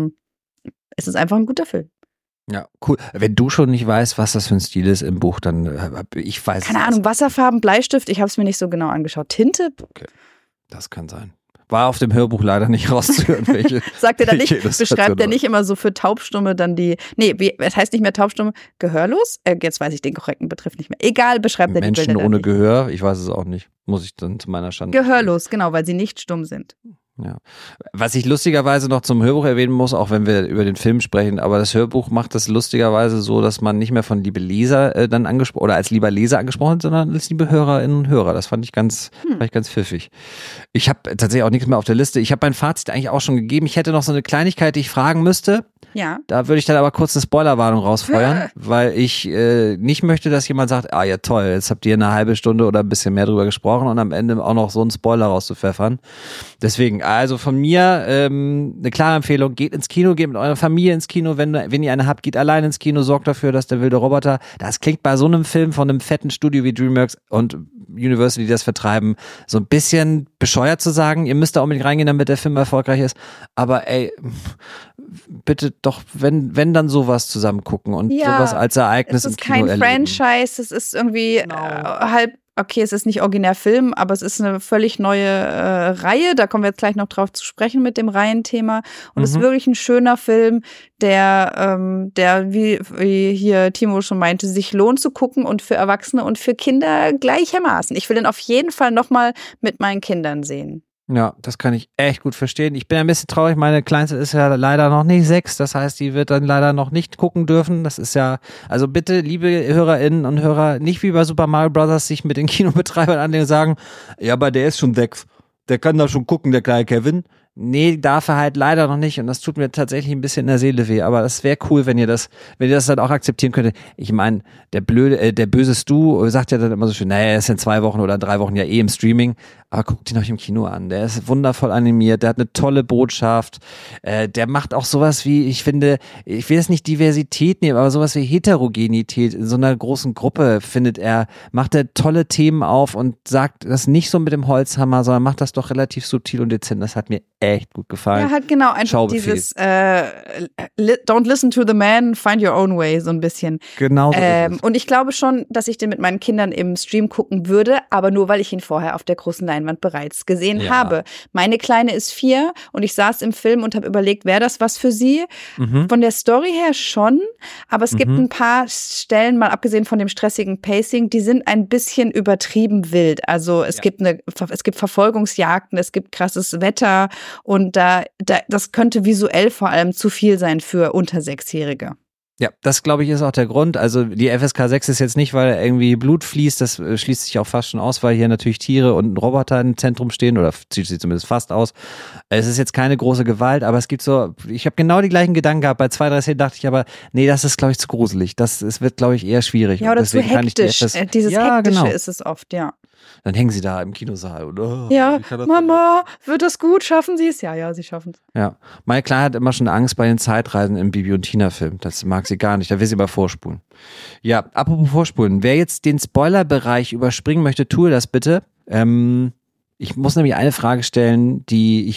ist es einfach ein guter Film. Ja, cool. Wenn du schon nicht weißt, was das für ein Stil ist im Buch, dann ich weiß es. Keine Ahnung, Wasserfarben, Bleistift, ich habe es mir nicht so genau angeschaut. Tinte? Okay, das kann sein. War auf dem Hörbuch leider nicht rauszuhören, welche. Sagt er dann nicht, beschreibt er nicht immer so für Taubstumme dann es heißt nicht mehr Taubstumme, gehörlos? Jetzt weiß ich den korrekten Begriff nicht mehr. Egal, beschreibt er die Bilder Menschen ohne nicht. Gehör, ich weiß es auch nicht. Muss ich dann zu meiner Schande. Gehörlos, genau, weil sie nicht stumm sind. Ja. Was ich lustigerweise noch zum Hörbuch erwähnen muss, auch wenn wir über den Film sprechen, aber das Hörbuch macht das lustigerweise so, dass man nicht mehr von liebe Leser dann angesprochen oder als lieber Leser angesprochen wird, sondern als liebe Hörerinnen und Hörer. Das fand ich ganz pfiffig. Ich habe tatsächlich auch nichts mehr auf der Liste. Ich habe mein Fazit eigentlich auch schon gegeben. Ich hätte noch so eine Kleinigkeit, die ich fragen müsste. Ja. Da würde ich dann aber kurz eine Spoilerwarnung rausfeuern, weil ich nicht möchte, dass jemand sagt, ja toll, jetzt habt ihr eine halbe Stunde oder ein bisschen mehr drüber gesprochen und am Ende auch noch so einen Spoiler rauszupfeffern. Deswegen, also von mir eine klare Empfehlung, geht ins Kino, geht mit eurer Familie ins Kino, wenn ihr eine habt, geht allein ins Kino, sorgt dafür, dass der wilde Roboter, das klingt bei so einem Film von einem fetten Studio wie DreamWorks und Universal, die das vertreiben, so ein bisschen bescheuert zu sagen, ihr müsst da unbedingt reingehen, damit der Film erfolgreich ist, aber ey, bitte doch, wenn dann sowas zusammen gucken und sowas als Ereignis im Kino erleben. Es ist kein Franchise, es ist irgendwie okay, es ist nicht originär Film, aber es ist eine völlig neue Reihe, da kommen wir jetzt gleich noch drauf zu sprechen mit dem Reihenthema und es ist wirklich ein schöner Film, der wie hier Timo schon meinte, sich lohnt zu gucken und für Erwachsene und für Kinder gleichermaßen. Ich will den auf jeden Fall nochmal mit meinen Kindern sehen. Ja, das kann ich echt gut verstehen. Ich bin ein bisschen traurig, meine Kleinste ist ja leider noch nicht 6, das heißt, die wird dann leider noch nicht gucken dürfen. Das ist ja, also bitte, liebe Hörerinnen und Hörer, nicht wie bei Super Mario Bros. Sich mit den Kinobetreibern anlegen und sagen, ja, aber der ist schon 6, der kann da schon gucken, der kleine Kevin. Nee, darf er halt leider noch nicht und das tut mir tatsächlich ein bisschen in der Seele weh, aber das wäre cool, wenn ihr das dann auch akzeptieren könntet. Ich meine, der böse Stu sagt ja dann immer so schön, naja, er ist in 2 Wochen oder 3 Wochen ja eh im Streaming, aber guckt ihn euch im Kino an. Der ist wundervoll animiert, der hat eine tolle Botschaft, der macht auch sowas wie, ich finde, ich will jetzt nicht Diversität nehmen, aber sowas wie Heterogenität in so einer großen Gruppe macht er tolle Themen auf und sagt das nicht so mit dem Holzhammer, sondern macht das doch relativ subtil und dezent. Das hat mir echt gut gefallen. Ja, halt genau, einfach dieses Don't listen to the man, find your own way, so ein bisschen. Genau so ist es. Und ich glaube schon, dass ich den mit meinen Kindern im Stream gucken würde, aber nur, weil ich ihn vorher auf der großen Leinwand bereits gesehen habe. Meine Kleine ist 4 und ich saß im Film und habe überlegt, wäre das was für sie? Von der Story her schon, aber es gibt ein paar Stellen, mal abgesehen von dem stressigen Pacing, die sind ein bisschen übertrieben wild. Also es gibt Verfolgungsjagden, es gibt krasses Wetter und das könnte visuell vor allem zu viel sein für unter 6-Jährige. Ja, das glaube ich ist auch der Grund. Also die FSK 6 ist jetzt nicht, weil irgendwie Blut fließt, das schließt sich auch fast schon aus, weil hier natürlich Tiere und Roboter im Zentrum stehen oder zieht sich zumindest fast aus. Es ist jetzt keine große Gewalt, aber es gibt so, ich habe genau die gleichen Gedanken gehabt. Bei 2, 3 Szenen dachte ich aber, nee, das ist glaube ich zu gruselig. Es wird glaube ich eher schwierig. Ja, oder zu hektisch. Dieses Hektische ist es oft, ja. Dann hängen sie da im Kinosaal. Und, ja, Mama, wird das gut? Schaffen sie es? Ja, sie schaffen es. Ja, meine Kleine hat immer schon Angst bei den Zeitreisen im Bibi und Tina-Film. Das mag sie gar nicht, da will sie mal vorspulen. Ja, apropos vorspulen. Wer jetzt den Spoilerbereich überspringen möchte, tue das bitte. Ich muss nämlich eine Frage stellen, die ich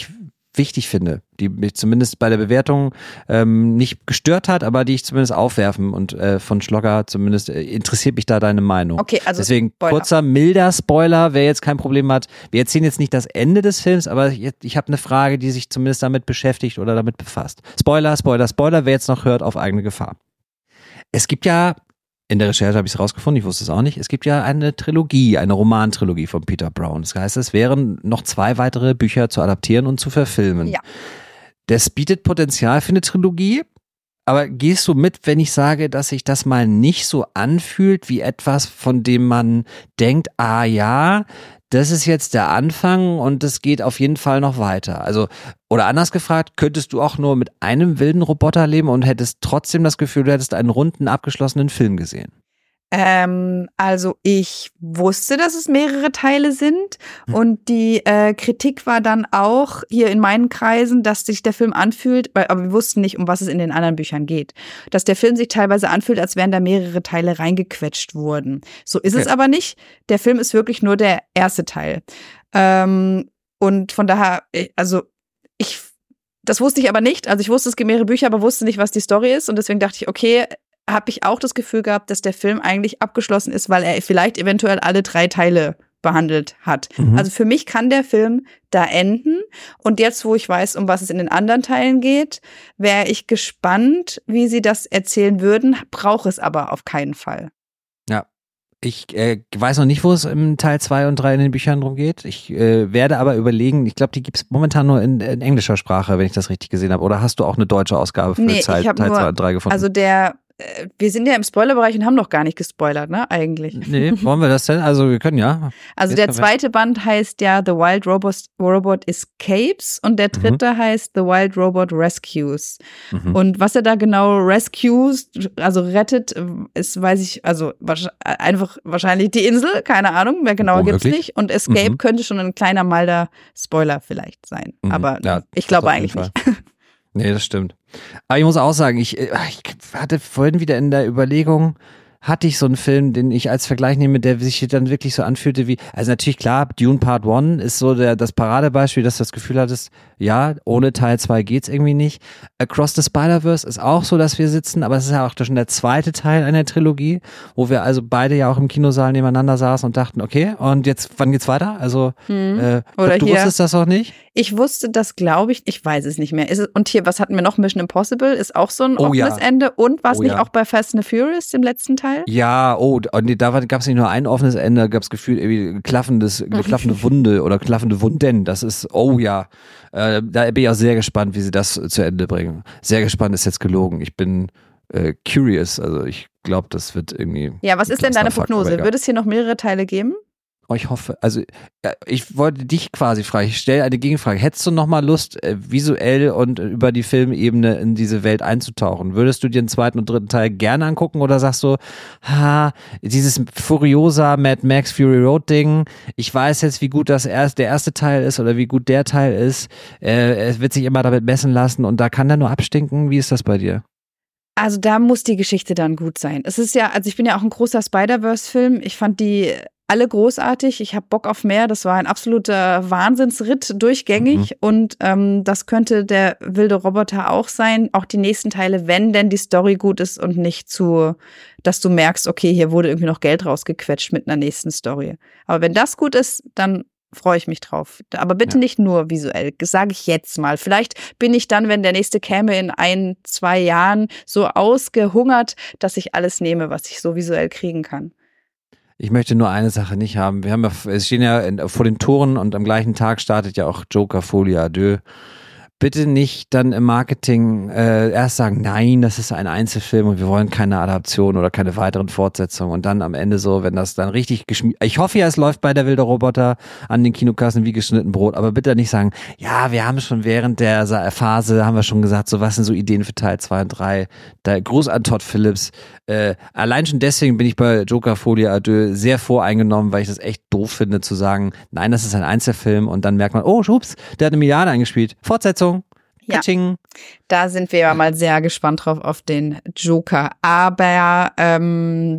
wichtig finde, die mich zumindest bei der Bewertung nicht gestört hat, aber die ich zumindest aufwerfen und von Schlogger zumindest interessiert mich da deine Meinung. Okay, also deswegen Spoiler. Kurzer, milder Spoiler, wer jetzt kein Problem hat. Wir erzählen jetzt nicht das Ende des Films, aber ich habe eine Frage, die sich zumindest damit beschäftigt oder damit befasst. Spoiler, wer jetzt noch hört, auf eigene Gefahr. Es gibt ja, in der Recherche habe ich es rausgefunden, ich wusste es auch nicht, es gibt ja eine Trilogie, eine Romantrilogie von Peter Brown. Das heißt, es wären noch 2 weitere Bücher zu adaptieren und zu verfilmen. Ja. Das bietet Potenzial für eine Trilogie, aber gehst du mit, wenn ich sage, dass sich das mal nicht so anfühlt wie etwas, von dem man denkt, ah ja, das ist jetzt der Anfang und es geht auf jeden Fall noch weiter. Also, oder anders gefragt, könntest du auch nur mit einem wilden Roboter leben und hättest trotzdem das Gefühl, du hättest einen runden, abgeschlossenen Film gesehen? Also ich wusste, dass es mehrere Teile sind und die Kritik war dann auch hier in meinen Kreisen, dass sich der Film anfühlt, aber wir wussten nicht, um was es in den anderen Büchern geht, dass der Film sich teilweise anfühlt, als wären da mehrere Teile reingequetscht worden. So ist es aber nicht. Der Film ist wirklich nur der erste Teil. Und von daher, das wusste ich aber nicht. Also ich wusste, es gibt mehrere Bücher, aber wusste nicht, was die Story ist und deswegen dachte ich, okay, habe ich auch das Gefühl gehabt, dass der Film eigentlich abgeschlossen ist, weil er vielleicht eventuell alle 3 Teile behandelt hat. Also für mich kann der Film da enden. Und jetzt, wo ich weiß, um was es in den anderen Teilen geht, wäre ich gespannt, wie sie das erzählen würden, brauche es aber auf keinen Fall. Ja. Ich weiß noch nicht, wo es im Teil 2 und 3 in den Büchern drum geht. Ich werde aber überlegen, ich glaube, die gibt es momentan nur in englischer Sprache, wenn ich das richtig gesehen habe. Oder hast du auch eine deutsche Ausgabe für Teil 2 und 3 gefunden? Also wir sind ja im Spoilerbereich und haben noch gar nicht gespoilert, ne, eigentlich. Nee, wollen wir das denn? Also wir können ja. Also der zweite Band heißt ja The Wild Robot Escapes und der dritte heißt The Wild Robot Rescues. Und was er da genau rescues, also rettet, ist, weiß ich, also einfach wahrscheinlich die Insel, keine Ahnung, mehr genauer gibt's nicht. Und Escape könnte schon ein kleiner malder Spoiler vielleicht sein. Aber ja, ich glaube eigentlich nicht. Nee, das stimmt. Aber ich muss auch sagen, ich hatte vorhin wieder in der Überlegung, hatte ich so einen Film, den ich als Vergleich nehme, der sich dann wirklich so anfühlte wie, also natürlich klar, Dune Part 1 ist so das Paradebeispiel, dass du das Gefühl hattest, ja, ohne Teil 2 geht's irgendwie nicht. Across the Spider-Verse ist auch so, dass wir sitzen, aber es ist ja auch schon der zweite Teil einer Trilogie, wo wir also beide ja auch im Kinosaal nebeneinander saßen und dachten, okay, und jetzt, wann geht's weiter? Also, Oder du hier, wusstest das auch nicht? Ich wusste das, glaube ich weiß es nicht mehr. Und hier, was hatten wir noch? Mission Impossible ist auch so ein offenes Ende. Und war es nicht auch bei Fast and the Furious, dem letzten Teil? Ja, und da gab es nicht nur ein offenes Ende, gab es gefühlt irgendwie eine klaffende Wunde oder klaffende Wunden. Das ist, da bin ich auch sehr gespannt, wie sie das zu Ende bringen. Sehr gespannt ist jetzt gelogen. Ich bin curious, also ich glaube, das wird irgendwie. Ja, was ist denn deine Prognose? Wird es hier noch mehrere Teile geben? Ich hoffe, also ich wollte dich quasi fragen, ich stelle eine Gegenfrage. Hättest du nochmal Lust, visuell und über die Filmebene in diese Welt einzutauchen? Würdest du dir den 2. und 3. Teil gerne angucken oder sagst du, dieses Furiosa Mad Max Fury Road Ding, ich weiß jetzt, wie gut der erste Teil ist oder wie gut der Teil ist, es wird sich immer damit messen lassen und da kann der nur abstinken. Wie ist das bei dir? Also da muss die Geschichte dann gut sein. Es ist ja, also ich bin ja auch ein großer Spider-Verse-Film. Ich fand die alle großartig. Ich habe Bock auf mehr. Das war ein absoluter Wahnsinnsritt durchgängig und das könnte der wilde Roboter auch sein. Auch die nächsten Teile, wenn denn die Story gut ist und nicht dass du merkst, okay, hier wurde irgendwie noch Geld rausgequetscht mit einer nächsten Story. Aber wenn das gut ist, dann freue ich mich drauf. Aber bitte nicht nur visuell, sage ich jetzt mal. Vielleicht bin ich dann, wenn der nächste käme, in 1-2 Jahren so ausgehungert, dass ich alles nehme, was ich so visuell kriegen kann. Ich möchte nur eine Sache nicht haben. Es stehen ja vor den Toren und am gleichen Tag startet ja auch Joker Folie à Deux. Bitte nicht dann im Marketing erst sagen, nein, das ist ein Einzelfilm und wir wollen keine Adaption oder keine weiteren Fortsetzungen und dann am Ende so, wenn das dann richtig ich hoffe ja, es läuft bei der wilde Roboter an den Kinokassen wie geschnitten Brot, aber bitte nicht sagen, ja, wir haben schon während der Phase, haben wir schon gesagt, so was sind so Ideen für Teil 2 und 3. Da Gruß an Todd Phillips. Allein schon deswegen bin ich bei Joker Folie à Deux sehr voreingenommen, weil ich das echt doof finde zu sagen, nein, das ist ein Einzelfilm und dann merkt man, oh, schwupps, der hat 1 Milliarde eingespielt. Fortsetzung. Ja, da sind wir ja mal sehr gespannt drauf auf den Joker. Aber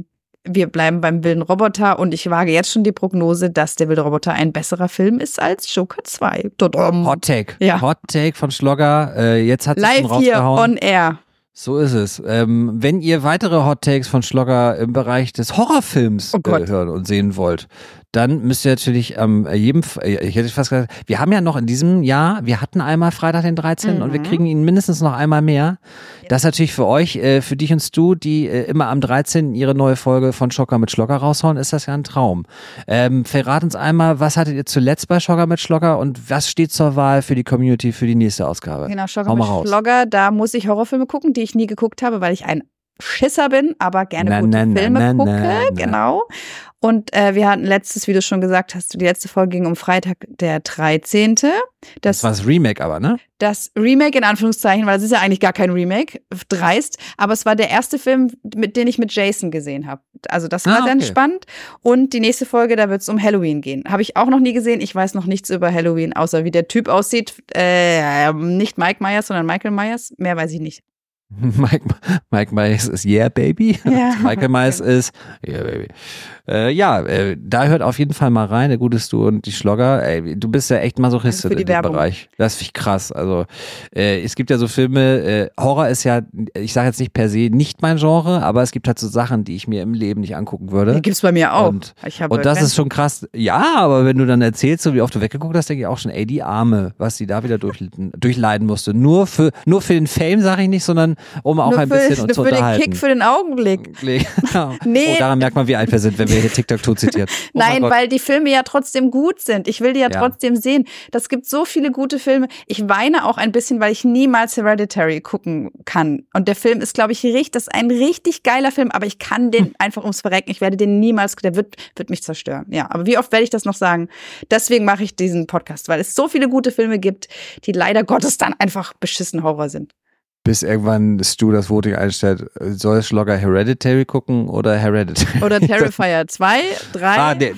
wir bleiben beim Wilden Roboter und ich wage jetzt schon die Prognose, dass der Wilde Roboter ein besserer Film ist als Joker 2. Hot Take. Ja. Hot Take von Schlogger. Jetzt hat sie schon rausgehauen. Live hier on air. So ist es. Wenn ihr weitere Hot Takes von Schlogger im Bereich des Horrorfilms hören und sehen wollt, dann müsst ihr natürlich ich hätte fast gesagt, wir haben ja noch in diesem Jahr, wir hatten einmal Freitag den 13. und wir kriegen ihn mindestens noch einmal mehr. Das ist natürlich für euch, für dich und Stu, die immer am 13. ihre neue Folge von Schocker mit Schlogger raushauen, ist das ja ein Traum. Verrat uns einmal, was hattet ihr zuletzt bei Schocker mit Schlogger und was steht zur Wahl für die Community für die nächste Ausgabe? Genau, Schocker mit Schlogger, da muss ich Horrorfilme gucken, die ich nie geguckt habe, weil ich ein Schisser bin, aber gerne gute Filme gucke. Genau. Und wir hatten letztes, wie du schon gesagt hast, die letzte Folge ging um Freitag der 13. Das war das Remake aber, ne? Das Remake in Anführungszeichen, weil es ist ja eigentlich gar kein Remake, dreist, aber es war der erste Film, den ich mit Jason gesehen habe. Also das war sehr spannend. Und die nächste Folge, da wird es um Halloween gehen. Habe ich auch noch nie gesehen. Ich weiß noch nichts über Halloween, außer wie der Typ aussieht. Nicht Mike Myers, sondern Michael Myers. Mehr weiß ich nicht. Mike Myers ist Yeah, Baby. Ja, Michael Myers ist Yeah, Baby. Da hört auf jeden Fall mal rein, der gute Stu und die Schlogger. Ey, du bist ja echt Masochistin in dem Bereich. Das finde ich krass. Also es gibt ja so Filme, Horror ist ja, ich sage jetzt nicht per se nicht mein Genre, aber es gibt halt so Sachen, die ich mir im Leben nicht angucken würde. Die gibt's bei mir auch. Und das ist schon krass. Ja, aber wenn du dann erzählst, so wie oft du weggeguckt hast, denke ich auch schon, ey, die Arme, was sie da wieder durchleiden musste. Nur für den Fame sage ich nicht, sondern um auch ein bisschen uns zu unterhalten. Für den Kick, für den Augenblick. Genau. Nee. Daran merkt man, wie alt wir sind, wenn wir hier TikTok zitieren. Nein, weil die Filme ja trotzdem gut sind. Ich will die ja trotzdem sehen. Das gibt so viele gute Filme. Ich weine auch ein bisschen, weil ich niemals Hereditary gucken kann. Und der Film ist, glaube ich, das ist ein richtig geiler Film, aber ich kann den einfach ums Verrecken. Ich werde den niemals, der wird mich zerstören. Ja, aber wie oft werde ich das noch sagen? Deswegen mache ich diesen Podcast, weil es so viele gute Filme gibt, die leider Gottes dann einfach beschissen Horror sind. Bis irgendwann Stu das Voting einstellt, soll Schlogger Hereditary gucken oder Hereditary? Oder Terrifier 2, 3.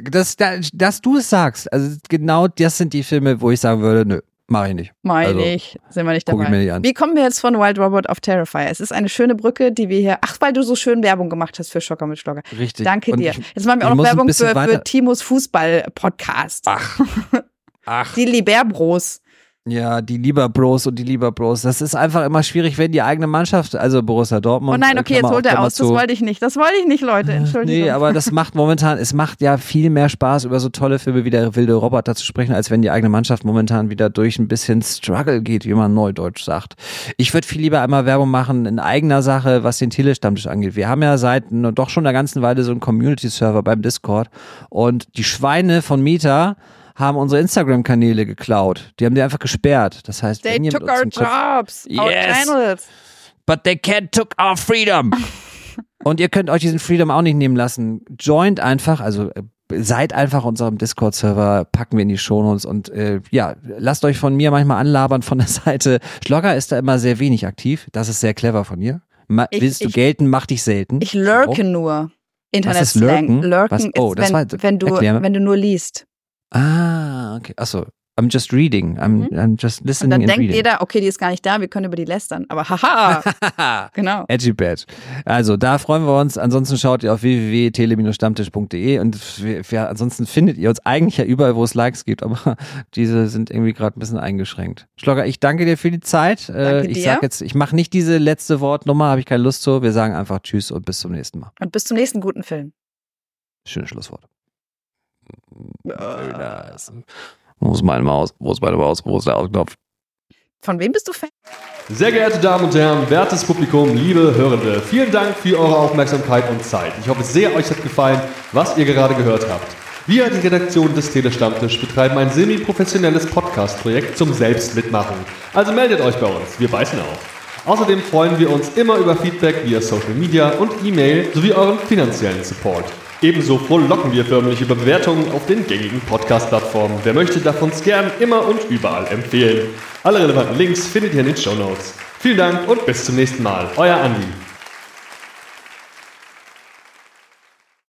Dass du es sagst. Also genau das sind die Filme, wo ich sagen würde, nö, mache ich nicht. Sind wir nicht dabei. Ich mir nicht an. Wie kommen wir jetzt von Wild Robot auf Terrifier? Es ist eine schöne Brücke, die wir hier, weil du so schön Werbung gemacht hast für Schocker mit Schlogger. Richtig. Danke dir. Jetzt machen wir auch noch Werbung für Timos Fußball-Podcast. Ach. Die Liberbros. Ja, die Lieber-Bros und die Lieber-Bros. Das ist einfach immer schwierig, wenn die eigene Mannschaft, also Borussia Dortmund. Oh nein, okay, jetzt holt er aus. Das wollte ich nicht. Leute. Entschuldigung. Nee, aber es macht ja viel mehr Spaß, über so tolle Filme wie der Wilde Roboter zu sprechen, als wenn die eigene Mannschaft momentan wieder durch ein bisschen Struggle geht, wie man neudeutsch sagt. Ich würde viel lieber einmal Werbung machen in eigener Sache, was den Telestammtisch angeht. Wir haben ja seit doch schon einer ganzen Weile so einen Community-Server beim Discord und die Schweine von Meta haben unsere Instagram-Kanäle geklaut. Die haben die einfach gesperrt. Das heißt, they took our jobs, our channels. But they can't took our freedom. Und ihr könnt euch diesen Freedom auch nicht nehmen lassen. Joint einfach, also seid einfach unserem Discord-Server, packen wir in die Shownotes und lasst euch von mir manchmal anlabern von der Seite. Schlogger ist da immer sehr wenig aktiv. Das ist sehr clever von dir. Willst du gelten, mach dich selten. Ich lurke nur. Internet-Slang. Lurken ist, wenn du nur liest. Ah, okay. Achso, I'm just reading. I'm just listening and reading. Und dann denkt jeder, okay, die ist gar nicht da, wir können über die lästern. Aber haha, genau. Edgy Badge. Also, da freuen wir uns. Ansonsten schaut ihr auf www.tele-stammtisch.de und ansonsten findet ihr uns eigentlich ja überall, wo es Likes gibt, aber diese sind irgendwie gerade ein bisschen eingeschränkt. Schlogger, ich danke dir für die Zeit. Ich sag jetzt, ich mache nicht diese letzte Wortnummer, habe ich keine Lust zu. Wir sagen einfach Tschüss und bis zum nächsten Mal. Und bis zum nächsten guten Film. Schönes Schlusswort. Very nice. Wo ist meine Maus? Wo ist meine Maus? Wo ist der Ausknopf? Von wem bist du Fan? Sehr geehrte Damen und Herren, wertes Publikum, liebe Hörende, vielen Dank für eure Aufmerksamkeit und Zeit. Ich hoffe sehr, euch hat gefallen, was ihr gerade gehört habt. Wir, die Redaktion des Telestammtisch, betreiben ein semi-professionelles Podcast-Projekt zum Selbstmitmachen. Also meldet euch bei uns, wir beißen auf. Außerdem freuen wir uns immer über Feedback via Social Media und E-Mail sowie euren finanziellen Support. Ebenso frohlocken wir förmlich über Bewertungen auf den gängigen Podcast-Plattformen. Wer möchte, darf uns gern immer und überall empfehlen. Alle relevanten Links findet ihr in den Shownotes. Vielen Dank und bis zum nächsten Mal. Euer Andi.